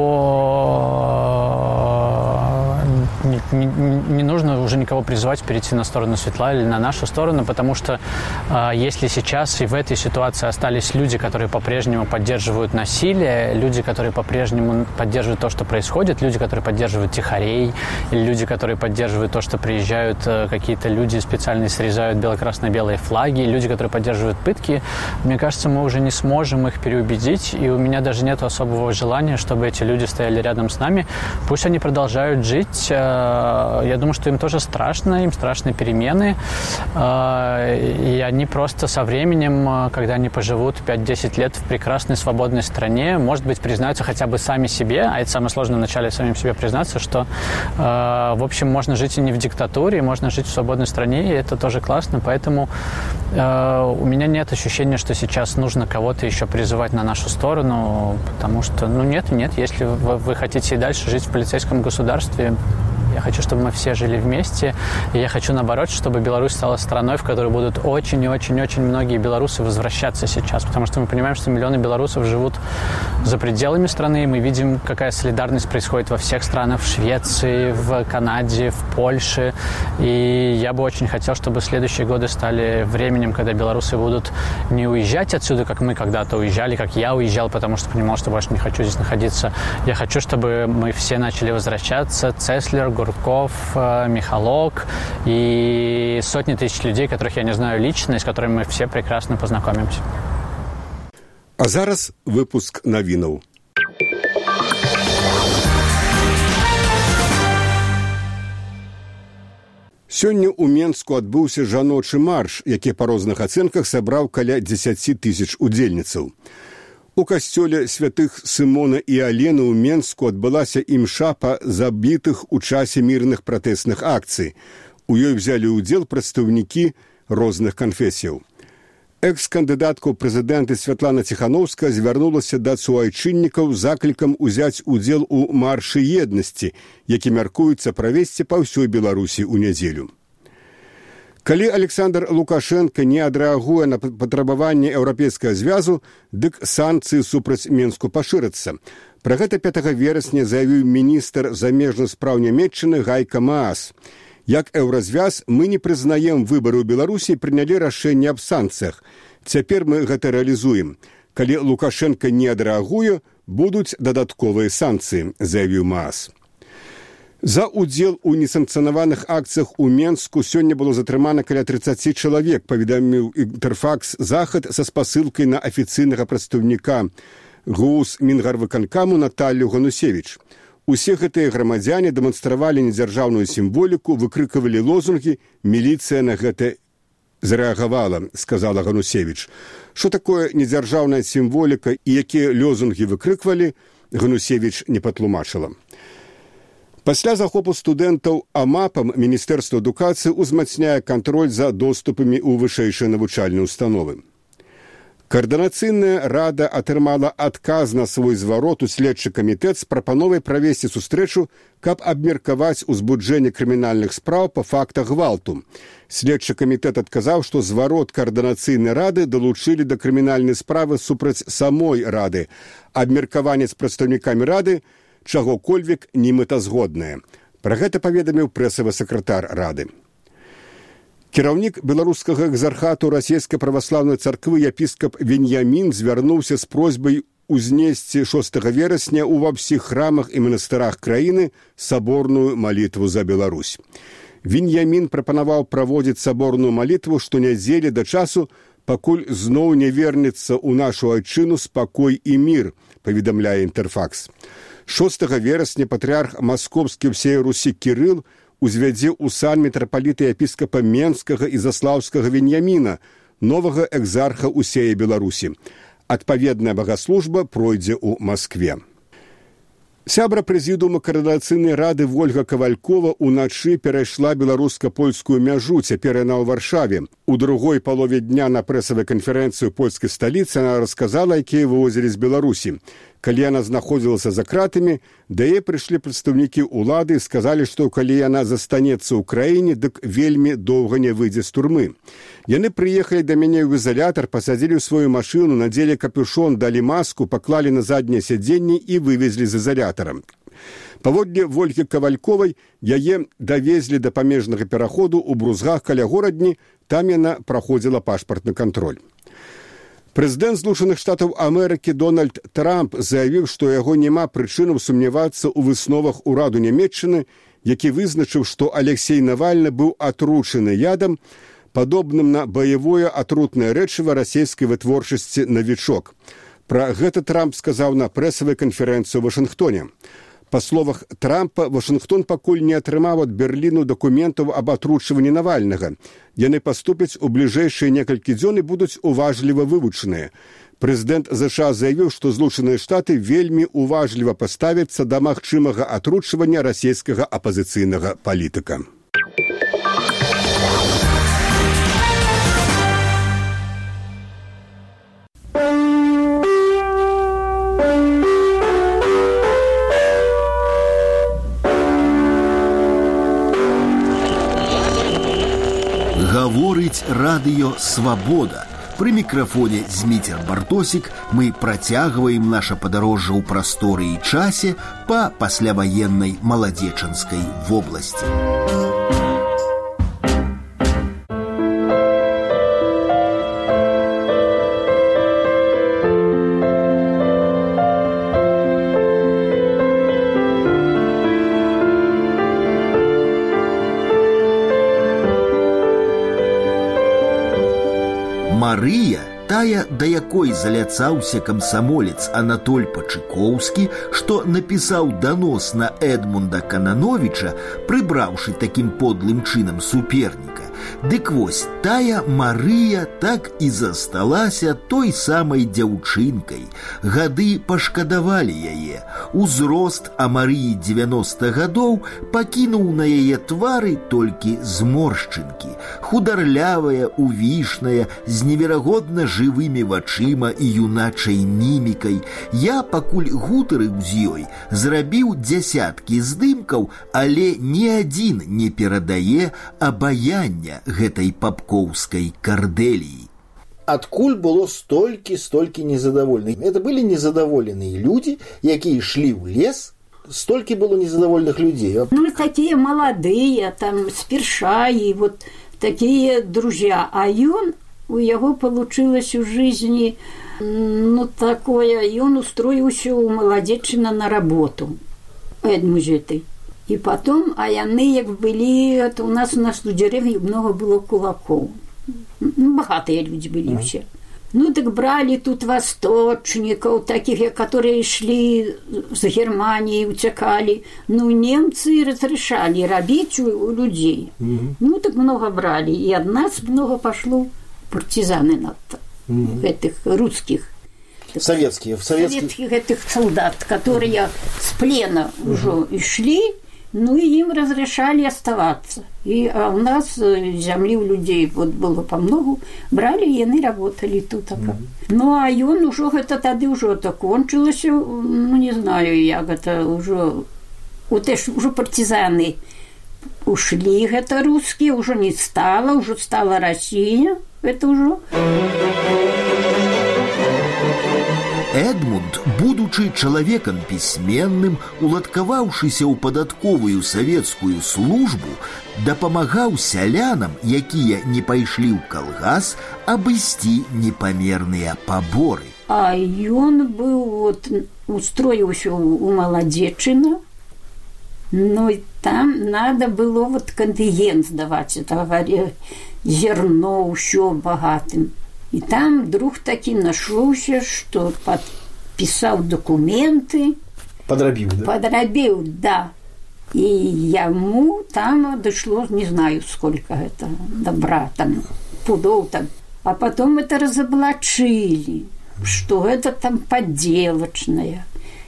никого... Не, не, не нужно уже никого призывать перейти на сторону светла или на нашу сторону, потому что э, если сейчас и в этой ситуации остались люди, которые по-прежнему поддерживают насилие, люди, которые по-прежнему поддерживают то, что происходит, люди, которые поддерживают тихарей, или люди, которые поддерживают то, что приезжают э, какие-то люди специально срезают бело-красно-белые флаги, люди, которые поддерживают пытки, мне кажется, мы уже не сможем их переубедить, и у меня даже нет особого желания, чтобы эти люди стояли рядом с нами. Пусть они продолжают жить. Я думаю, что им тоже страшно, им страшны перемены. И они просто со временем, когда они поживут пять-десять лет в прекрасной свободной стране, может быть, признаются хотя бы сами себе, а это самое сложное вначале самим себе признаться, что, в общем, можно жить и не в диктатуре, можно жить в свободной стране, и это тоже классно. Поэтому у меня нет ощущения, что сейчас нужно кого-то еще призывать на нашу сторону, потому что, ну, нет, нет, если вы, вы хотите и дальше жить в полицейском государстве, я хочу, чтобы мы все жили вместе, и я хочу, наоборот, чтобы Беларусь стала страной, в которой будут очень и очень-очень многие белорусы возвращаться сейчас, потому что мы понимаем, что миллионы белорусов живут за пределами страны, и мы видим, какая солидарность происходит во всех странах, в Швеции, в Канаде, в Польше, и я бы очень хотел, чтобы следующие годы стали временем, когда белорусы будут не уезжать отсюда, как мы когда-то уезжали, как я уезжал, потому что понимал, что больше не хочу здесь находиться. Я хочу, чтобы мы все начали возвращаться, Цеслер, Гурков, Михалок и сотни тысяч людей, которых я не знаю лично, и с которыми мы все прекрасно познакомимся. А зараз выпуск навінаў. Сёння ў Менску адбыўся жаночы марш, які па розных ацэнках сабраў каля дзесяці тысяч удзельніцаў. У касцёле святых Сымона і Алены ў Менску адбылася імша па забітых у часе мірных пратэсных акцый. У ёй взялі ўдзел прадстаўнікі розных канфесіяў. Экс-кандыдатка ў прэзідэнты Святлана Ціханаўская звярнулася да суайчыннікаў з заклікам узяць удзел у маршы еднасці, які мяркуецца правесці па ўсёй Беларусі ў нядзелю. Калі Александр Лукашенко не адрэагуе на патрабаванне еўрапейскага звязу, дык санкцыі супраць Менску пашырацца. Пра гэта пятага верасня заявіў міністр замежных спраў Нямецчыны Гайка Маас. Як еўразвяз, мы не прызнаем выбары ў Беларусі і прынялі рашэнне аб санкцыях. Цяпер мы гэта рэалізуем. Калі Лукашенко не адрэагуе, будуць дадатковыя санкцыі, заявіў Маас. За ўдзел у несанкцыянаваных акцыях у Менску сёння было затрымана каля трыццаць чалавек, паведаміў Інтэрфакс Захад са спасылкай на афіцыйнага прадстаўніка ГУС Мінгарвыканкаму Наталью Ганусевіч. Усе гэтыя грамадзяне дэманстравалі недзяржаўную сімволіку, выкрыкавалі лозунгі, міліцыя на гэта зарэагавала, сказала Ганусевіч. Што такое недзяржаўная сімволіка і якія лозунгі выкрыквалі, Ганусевіч не патлумачыла. Пасля захопу студэнтаў АМАПам Міністэрства адукацыі ўзмацняе кантроль за доступамі ў вышэйшыя навучальныя ўстановы. Каардынацыйная рада атрымала адказ на свой зварот у следчы камітэт з прапановай правесці сустрэчу, каб абмеркаваць узбуджэнне крымінальных спраў па фактах гвалту. Следчы камітэт адказаў, што зварот каардынацыйнай рады далучылі да крымінальнай справы супраць самой рады. Абмеркаванне з прадстаўнікамі рады чаго-кольвек немэтазгоднае. Пра гэта паведаміў прэсавы сакратар рады. Кіраўнік беларускага экзархату расійскай праваслаўнай царквы епіскап Веньямін звярнуўся з просьбай узнесці шостага верасня ува ўсіх храмах і манастырах краіны саборную малітву за Беларусь. Веньямін прапанаваў праводзіць саборную малітву штонядзелі да часу, пакуль зноў не вернецца ў нашу айчыну спакой і мір, паведамляе Інтэрфакс. шостага верасня патрыарх маскоўскі ўсей Русі Кірыл узвядзе ў сан мітрапаліта епіскапа Менскага і Заслаўскага Веньяміна, новага экзарха ўсей Беларусі. Адпаведная багаслужба пройдзе ў Маскве. Сябра прэзідыума каардынацыйнай рады Вольга Кавалькова ўначы перайшла беларуска-польскую мяжу, цяпер яна ў Варшаве. У другой палове дня на прэсавай канферэнцыі польскай сталіцы яна расказала, якія вывозілі з Беларусі. Калі яна знаходзілася за кратамі, да яе прыйшлі прадстаўнікі ўлады і сказалі, што калі яна застанецца ў краіне, дык вельмі доўга не выйдзе з турмы. Яны прыехалі да мяне ў ізалятар, пасадзілі ў сваю машыну, надзелі капюшон, далі маску, паклалі на задняе сядзенне і вывезлі з ізалятара. Паводле Вольгі Кавальковай, яе давезлі да памежнага пераходу ў Брузгах каля горадні, там яна праходзіла пашпартны кантроль. Прэзідэнт Злучаных Штатаў Амерыкі Дональд Трамп заявіў, што яго няма прычынаў сумнявацца ў высновах ураду Нямецчыны, які вызначыў, што Алексей Навальны быў атручаны ядам, падобным на баявое атрутнае рэчыва расійскай вытворчасці «Навічок». Пра гэта Трамп сказаў на прэсавай канферэнцыі ў Вашынгтоне. Па словах Трампа, Вашынгтон пакуль не атрымаў ад Берліну дакументаў аб атручванні Навальнага. Яны паступяць у бліжэйшыя некалькі дзён і будуць уважліва вывучаныя. Прэзідэнт ЗША заявіў, што Злучаныя Штаты вельмі уважліва паставяцца да магчымага атручвання расійскага апазіцыйнага палітыка. Гаворыць радыё «Свабода». Пры мікрафоне Зміцер Бартосік мы працягваем наша падарожжа ў прасторы і часе па пасляваеннай маладзечанскай вобласці. Марыя, тая, да якой заляцаўся камсамолец Анатоль Пачыкоўскі, што напісаў данос на Эдмунда Канановіча, прыбраўшы такім подлым чынам суперніка. Дык вось, тая Марыя так і засталася той самай дзяўчынкай. Гады пашкадавалі яе. Узрост а Марыі дзевяноста гадоў пакінуў на яе твары толькі зморшчынкі. Хударлявая, увішная, з неверагодна жывымі вачыма і юначай мімікай. Я, пакуль гутарыў з ёй, зрабіў дзясяткі здымкаў, але ні адзін не перадае абаяння гэтай папкоўскай кардэліі. Адкуль было столькі-столькі незадавольных? Это былі незадаволеныя людзі, якія ішлі ў лес, столькі было незадавольных людзей. Ну, такія маладыя, там, спершаі, вот такія друзья. А ён, у яго получилось у жизни, ну, такое, ён устроіўся ў маладзечына на работу. Эдмузеты. И потом, а яны, як былі, это у нас у нас у деревне много было кулаков. Ну, богатые люди были mm-hmm. все. Ну, так брали тут восточников, таких, которые шли с Германии, утекали. Ну, немцы разрешали робить у людей. Mm-hmm. Ну, так много брали. И от нас много пошло партизаны надто. Mm-hmm. Этих русских. Советские. Советских. Советских этих солдат, которые mm-hmm. с плена mm-hmm. уже шли. Ну, и им разрешали оставаться. И, а у нас земли у людей вот было по многу, брали, и они работали тут. Mm-hmm. Ну, а он уже, это тогда уже это кончилось, ну, не знаю, як это уже, вот это уже партизаны ушли, это русские, уже не стало, уже стала Россия, это уже... Эдмунд, будучы чалавекам пісьменным, уладкаваўшыся ў падатковую савецкую службу, дапамагаў сялянам, якія не пайшлі ў калгас, абысці непамерныя паборы. А ён быў, вот, устроіўся у Маладзечына, ну и там надо было вот контынгент сдавать, это говорили, зерно ўсё багатым. И там друг таки нашелся, что подписал документы. Подробил, да? Подробил, да. И ему там дошло, не знаю, сколько это добра, там, пудов там. А потом это разоблачили, что это там подделочное.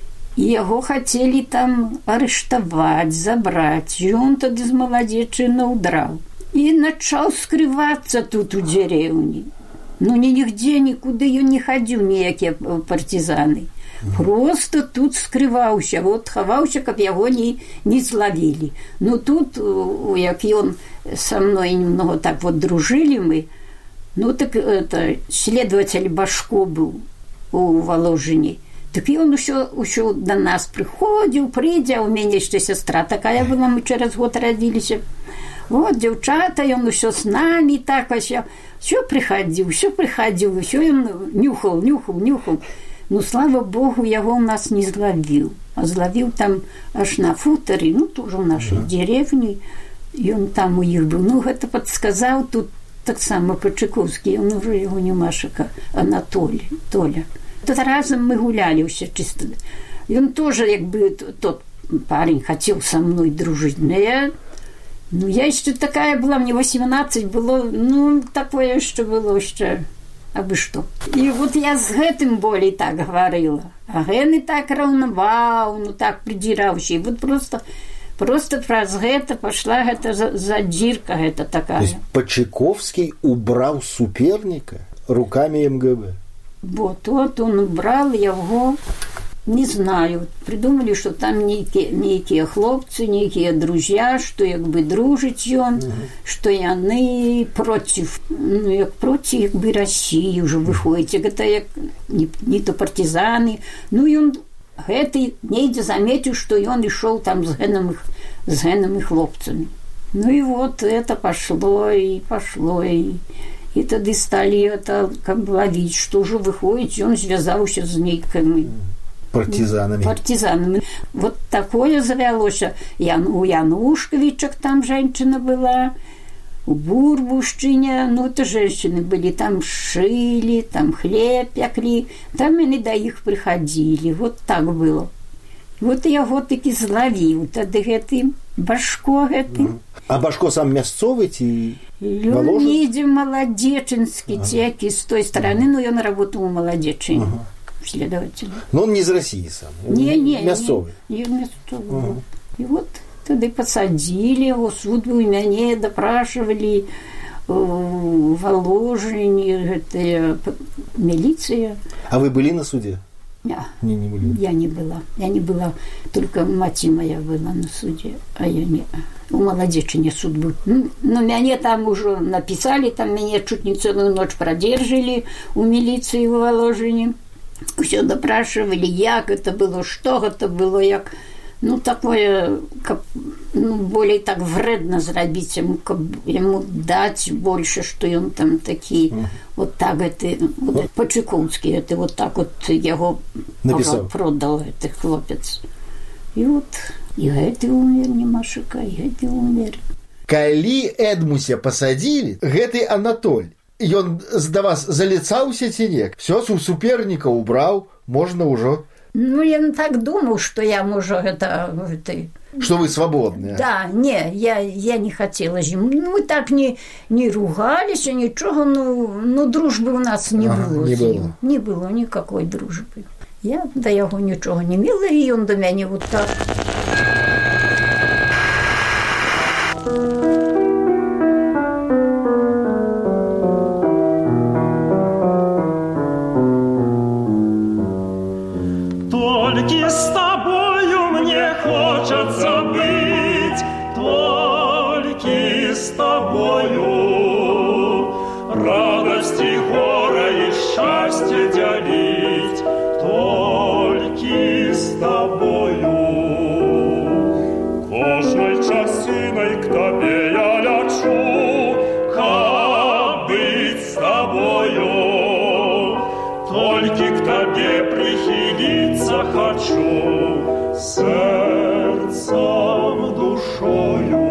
И его хотели там арестовать, забрать. И он тогда из Молодечина удрал. И начал скрываться тут у деревни. Ну, нигде, никуда ён не ходил, никакие партизаны. Просто тут скрывался, вот ховался, как его не, не зловили. Но тут, як он со мной немного так вот дружили мы, ну, так это, следователь Башко был у Воложине. Так и он еще, еще до нас приходил, придя, у меня еще сестра такая была, мы через год родились. Вот, девчата, и он еще с нами так, все, все приходил, все приходил, все он нюхал, нюхал, нюхал. Ну, слава Богу, его у нас не зловил. А зловил там аж на футоре, ну, тоже в нашей mm-hmm. деревне, и он там у них был. Ну, это подсказал тут так само по-чайковски, он уже его не Машика, Анатолий, Толя. Тот разом мы гуляли все чисто. И он тоже, как бы, тот парень хотел со мной дружить, но я... Ну, я еще такая была, мне восемнадцать было, ну, такое еще было еще, абы что. И вот я с гэтым более так говорила. А ген и так равновал, ну, так придиравший. Вот просто, просто праз гэта пошла эта задирка эта такая. То есть Почайковский убрал соперника руками МГБ? Вот, вот он убрал его... Не знаю. Придумали, что там некие, некие хлопцы, некие друзья, что як бы дружить он, угу. что яны против, ну, як против як бы России уже выходите. Это як не, не то партизаны. Ну, и он гэты недзе заметил, что он и шел там с генами, с генами хлопцами. Ну, и вот это пошло, и пошло, и... И тогда стали это как бы ловить, что уже выходите, он связался с нейками. Партизанами. Партизанами. Вот такое завелось. Ян, у Янушковичек там женщина была, у Бурбушчине, ну, это женщины были, там шили, там хлеб пекли, там они до их приходили. Вот так было. Вот я вот таки зловил тогда гэтым Башко гэтым. А Башко сам мясцовы ці Воложин? Едем Молодечинский, ага. Теки с той стороны, ага. Но он работал в Молодечине. Ага. Следователь. Но он не из России сам. Не, не, мясцовый. Не, не мясцовый. Ага. И вот тогда посадили его, суд у меня допрашивали, в Воложине, это милиция. А вы были на суде? Я. Не, не были. Я не была. Я не была. Только мать моя была на суде, а я не. У Молодечине суд был. Ну, но меня там уже написали, там меня чуть не целую ночь продержали у милиции в Воложине. Все допрашивали, як это было, что это было, як... Ну, такое, как, ну, более так вредно зробить ему, как, ему дать больше, что он там такие, mm. вот так это, вот, Почайковский, это вот так вот его написал. Продал, этот хлопец. И вот І гэты умер, немашыка, і гэты умер. Калі Эдмуся пасадзілі, гэты Анатоль, ён да вас заліцаўся ці не? Всё, у суперніка убраў, можна ўжо... Ну, я так думаў, што я, можа, гэта... гэта... Што вы свабодныя. Да, не, я, я не хацела з ім. Ну, мы так не, не ругаліся, нічога, ну, ну, дружбы ў нас не ага, было. Не было. Не было никакой дружбы. Я да яго нічога не мела, і ён да мяне вот так. Только с тобою мне хочется быть, только с тобою радости, горе и счастье делить, только с тобою. Кожной часиной к тебе я лечу, как быть с тобою, только к тебе прихилиться хочу сердцем, душою.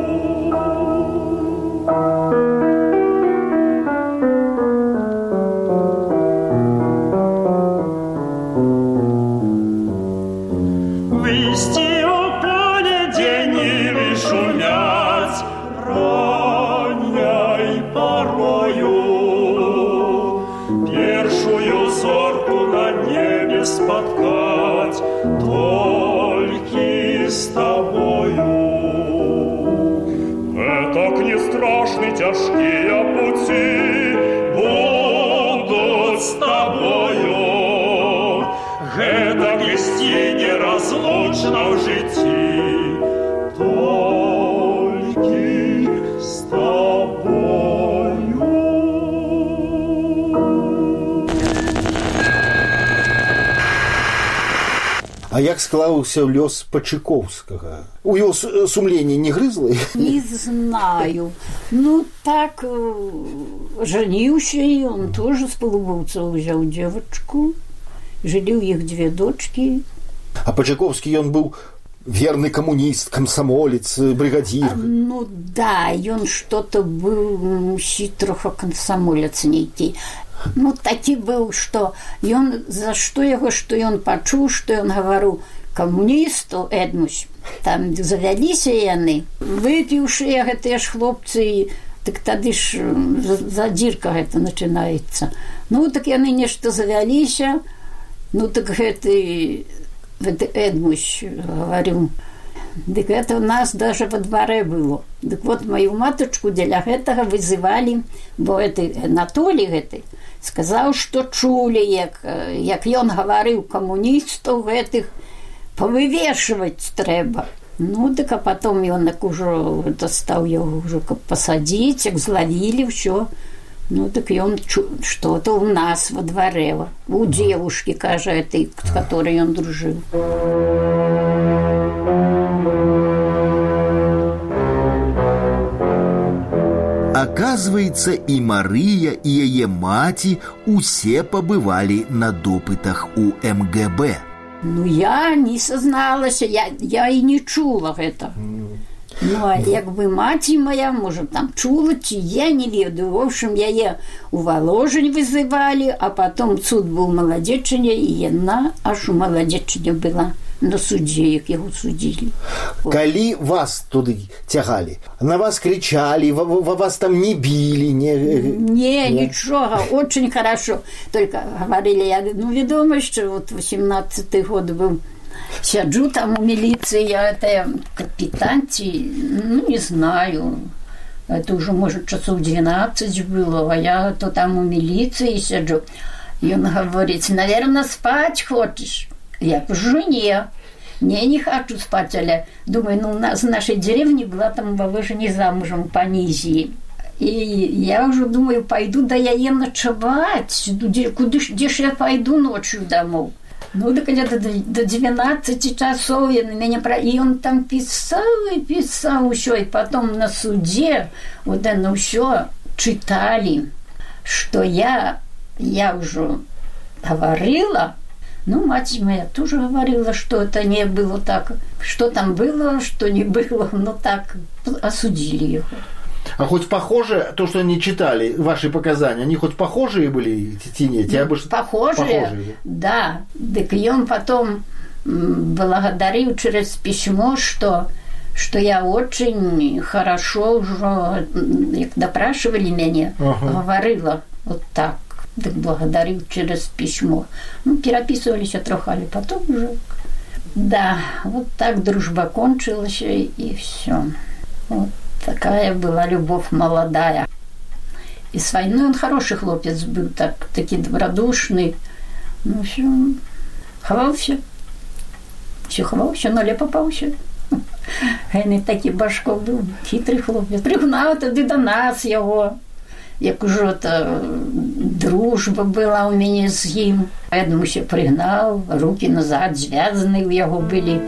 Вести у поля день шумять ранней порою, першую зорку на небе споткать только с тобою. Этак не страшны тяжкие пути будут с тобою, это вести неразлучно в житті, только с тобою. А як склаўся лёс Пачыкоўскага? У яго сумленне не грызла? Не знаю. Ну, так, женіўся, і он тоже з полубоўца ўзяў девочку. Жили у іх две дочки. А Пачыкоўскі ён быў верны камуніст, камсамолец, бригадир. Ну да, ён что-то быў, мусіць трохи камсамолец нейкі. Ну такі быў, што ён, за што яго, што ён пачуў, што ён гаварыў камуністу Эдмусь. Там завяліся яны, выпіўшыя гэтыя ж хлопцы, так тады ж задзірка гэта начинаецца. Ну так яны нешта завяліся. Ну так гэты, гэты Эдмусь гаварыў, дык гэта у нас даже во дворе было. Дык вот мою маточку дзеля гэтага вызывалі, бо гэты Анатолий гэты сказаў, што чулі, як, як ён гаварыў камуністаў гэтых павывешваць трэба. Ну дык а потом ён так ужо стаў яго ўжо пасадзіць, як злавілі ўсё. Ну, так он что-то у нас во дворе, у девушки, кажа, этой, с которой он дружил. Оказывается, и Мария, и ее мати усе побывали на допытах у эм гэ бэ. Ну, я не созналась, я, я и не чула это. Ну, а як бы маці моя, может, там чула, ці я не ведаю. В общем, яе у Воложень вызывали, а потом суд был Маладзечыне, и яна аж у Маладзечыне была на суде, як яго судили. Калі вас туды тягали, на вас кричали, вас там не били? Не, не, ничего, очень хорошо. Только говорили, я, ну, ведомо, что вот восемнадцатый год был. Сяджу там у милиции, я это капитанти, ну, не знаю, это уже, может, часов двенадцать было, а я то там у милиции сяджу. И он говорит, наверное, спать хочешь? Я говорю, не, не, не хочу спать, але думаю, ну, у нас в нашей деревне была там Воложень замужем по Низии. И я уже думаю, пойду, да я ем ночевать, куда ж, где ж я пойду ночью домой? Ну, так где-то до, до двенадцати часов я на меня про... И он там писал и писал еще. И потом на суде вот это все читали, что я, я уже говорила, Ну, мать моя тоже говорила, что это не было так. Что там было, что не было, но так осудили его. А хоть похоже, то, что они читали, ваши показания, они хоть похожие были, Тинетти? Ну, похожие, похожие, да. Так и он потом благодарил через письмо, что, что я очень хорошо уже, как допрашивали меня, ага. говорила вот так. Так благодарил через письмо. Ну, переписывались, отрухали потом уже. Да, вот так дружба кончилась, и все. Вот такая была любовь молодая. И с войны он хороший хлопец был, так, такой добродушный. Ну, все, хвался. Все хвался, но лепо попався. Він такий башко був, хитрий хлопець. Пригнав тоді до нас його. Як уже та дружба була у мене з ним. Едмуся пригнав, руки назад зв'язані в його були.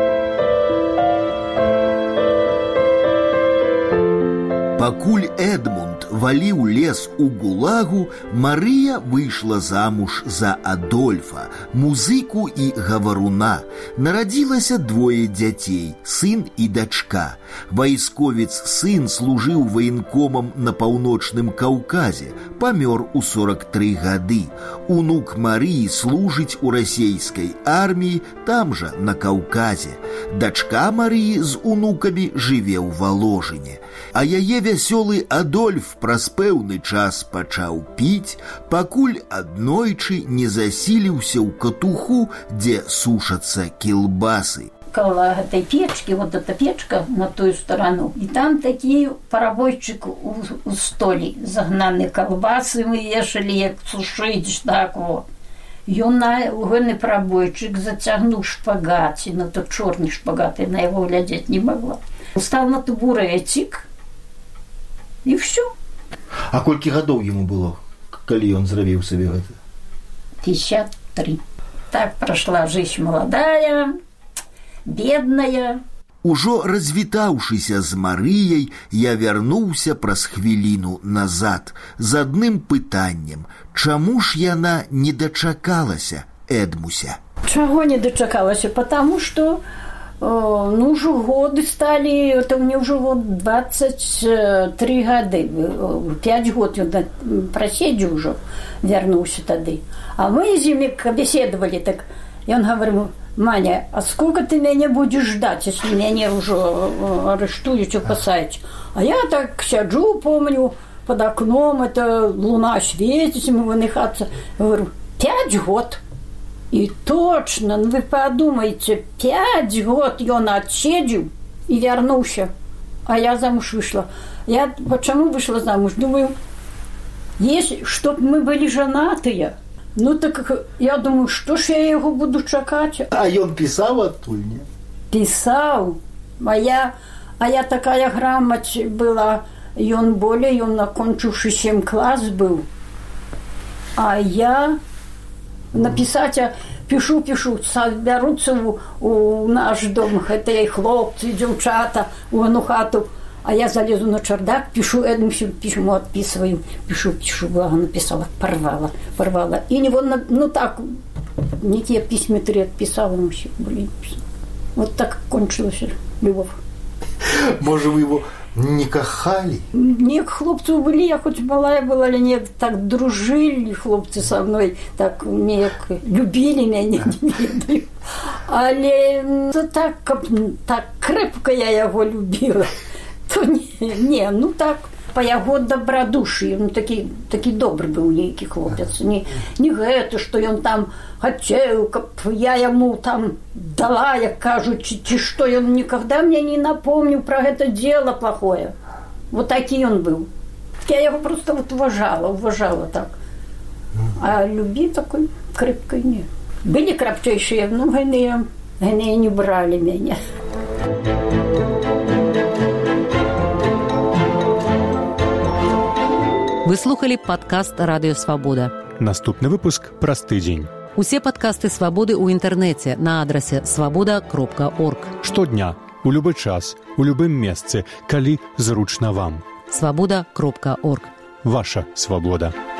Пакуль Эдмунд валіў лес у гулагу, Марыя выйшла замуж за Адольфа, музыку і гаваруна. Нарадзілася двое дзяцей, сын і дачка. Вайсковец сын служыў ваенкомам на паўночным Каўказе, памёр у сорок тры гады. Унук Марыі служыць у расейскай арміі, там жа, на Каўказе. Дачка Марыі з унукамі жыве ў Валожыне. А яе вясёлы Адольф праз пэўны час пачаў піць, пакуль аднойчы не засіліўся ў катуху, дзе сушацца кілбасы. Около этой печки, вот эта печка на ту сторону, и там такие паровойчик у, у столи, загнаны колбасы мы вешали, как сушить, так вот. И он на угольный паровойчик затягнул шпагат, и на тот черный шпагат, и на его глядеть не могла. Встал на табуретик, и все. А колькі гадоў ему было, калі он зрабіў сабе гэта? пятьдесят три. Так прошла жизнь молодая, бедная. Ужо развітаўшыся з Марыяй, я вярнуўся праз хвіліну назад з адным пытаннем: чаму ж яна не дачакалася Эдмуся? Чаго не дачакалася? Потому что ну, уже годы стали, это мне уже вот двадцать три года, пять год я проседил уже, вернулся тогда. А мы с ними беседовали, так, и он говорил: Маня, а сколько ты меня будешь ждать, если меня уже арестуют и посадят? А я так сяджу, помню, под окном, это луна светит, мы выныхаться. Говорю: пять год. И точно, ну вы подумайте, пять год он отсидел и вернулся. А я замуж вышла. Я почему вышла замуж? Думаю, если, чтоб мы были женатые. Ну так я думаю, что ж я его буду чакать? А он писал оттуда? Писал. А я, а я такая грамоть была. И он более, он окончивший семь класс был. А я написать, я пишу, пишу, соберутся у, у наш дом, это и хлопцы, девчата, у одну хату. А я залезу на чердак, пишу, Эдмусю письмо отписываю, пишу, пишу, благо написала, порвала, порвала. И не вот, ну так, не те письма три отписала, ну все, блин. Вот так кончилась любовь. Может, вы его не кахали? Не, хлопцы были, я хоть малая была, или нет, так дружили хлопцы со мной, так не любили меня, не ведаю. Але так, так крепко я его любила. То не, не, ну так, по яго добродушию, ну такий, такий добрий був некий хлопець. Не, не гэта, що він там хотів, каб я йому там дала, як кажуть, чи, чи що він ніколи мені не напомнив про это дело плохое. Вот такий він був. Я його просто вот уважала, уважала так. А любви такой крепкой нет. Были крепчайшие, но они, они не брали меня. Вы слухали падкаст Радыё Свабода. Наступны выпуск праз тыдзень. Усе падкасты Свабоды ў інтэрнэце на адрасе свабода кропка орг. Штодня, у любы час, у любым месцы, калі зручна вам. свабода кропка орг. Ваша свабода.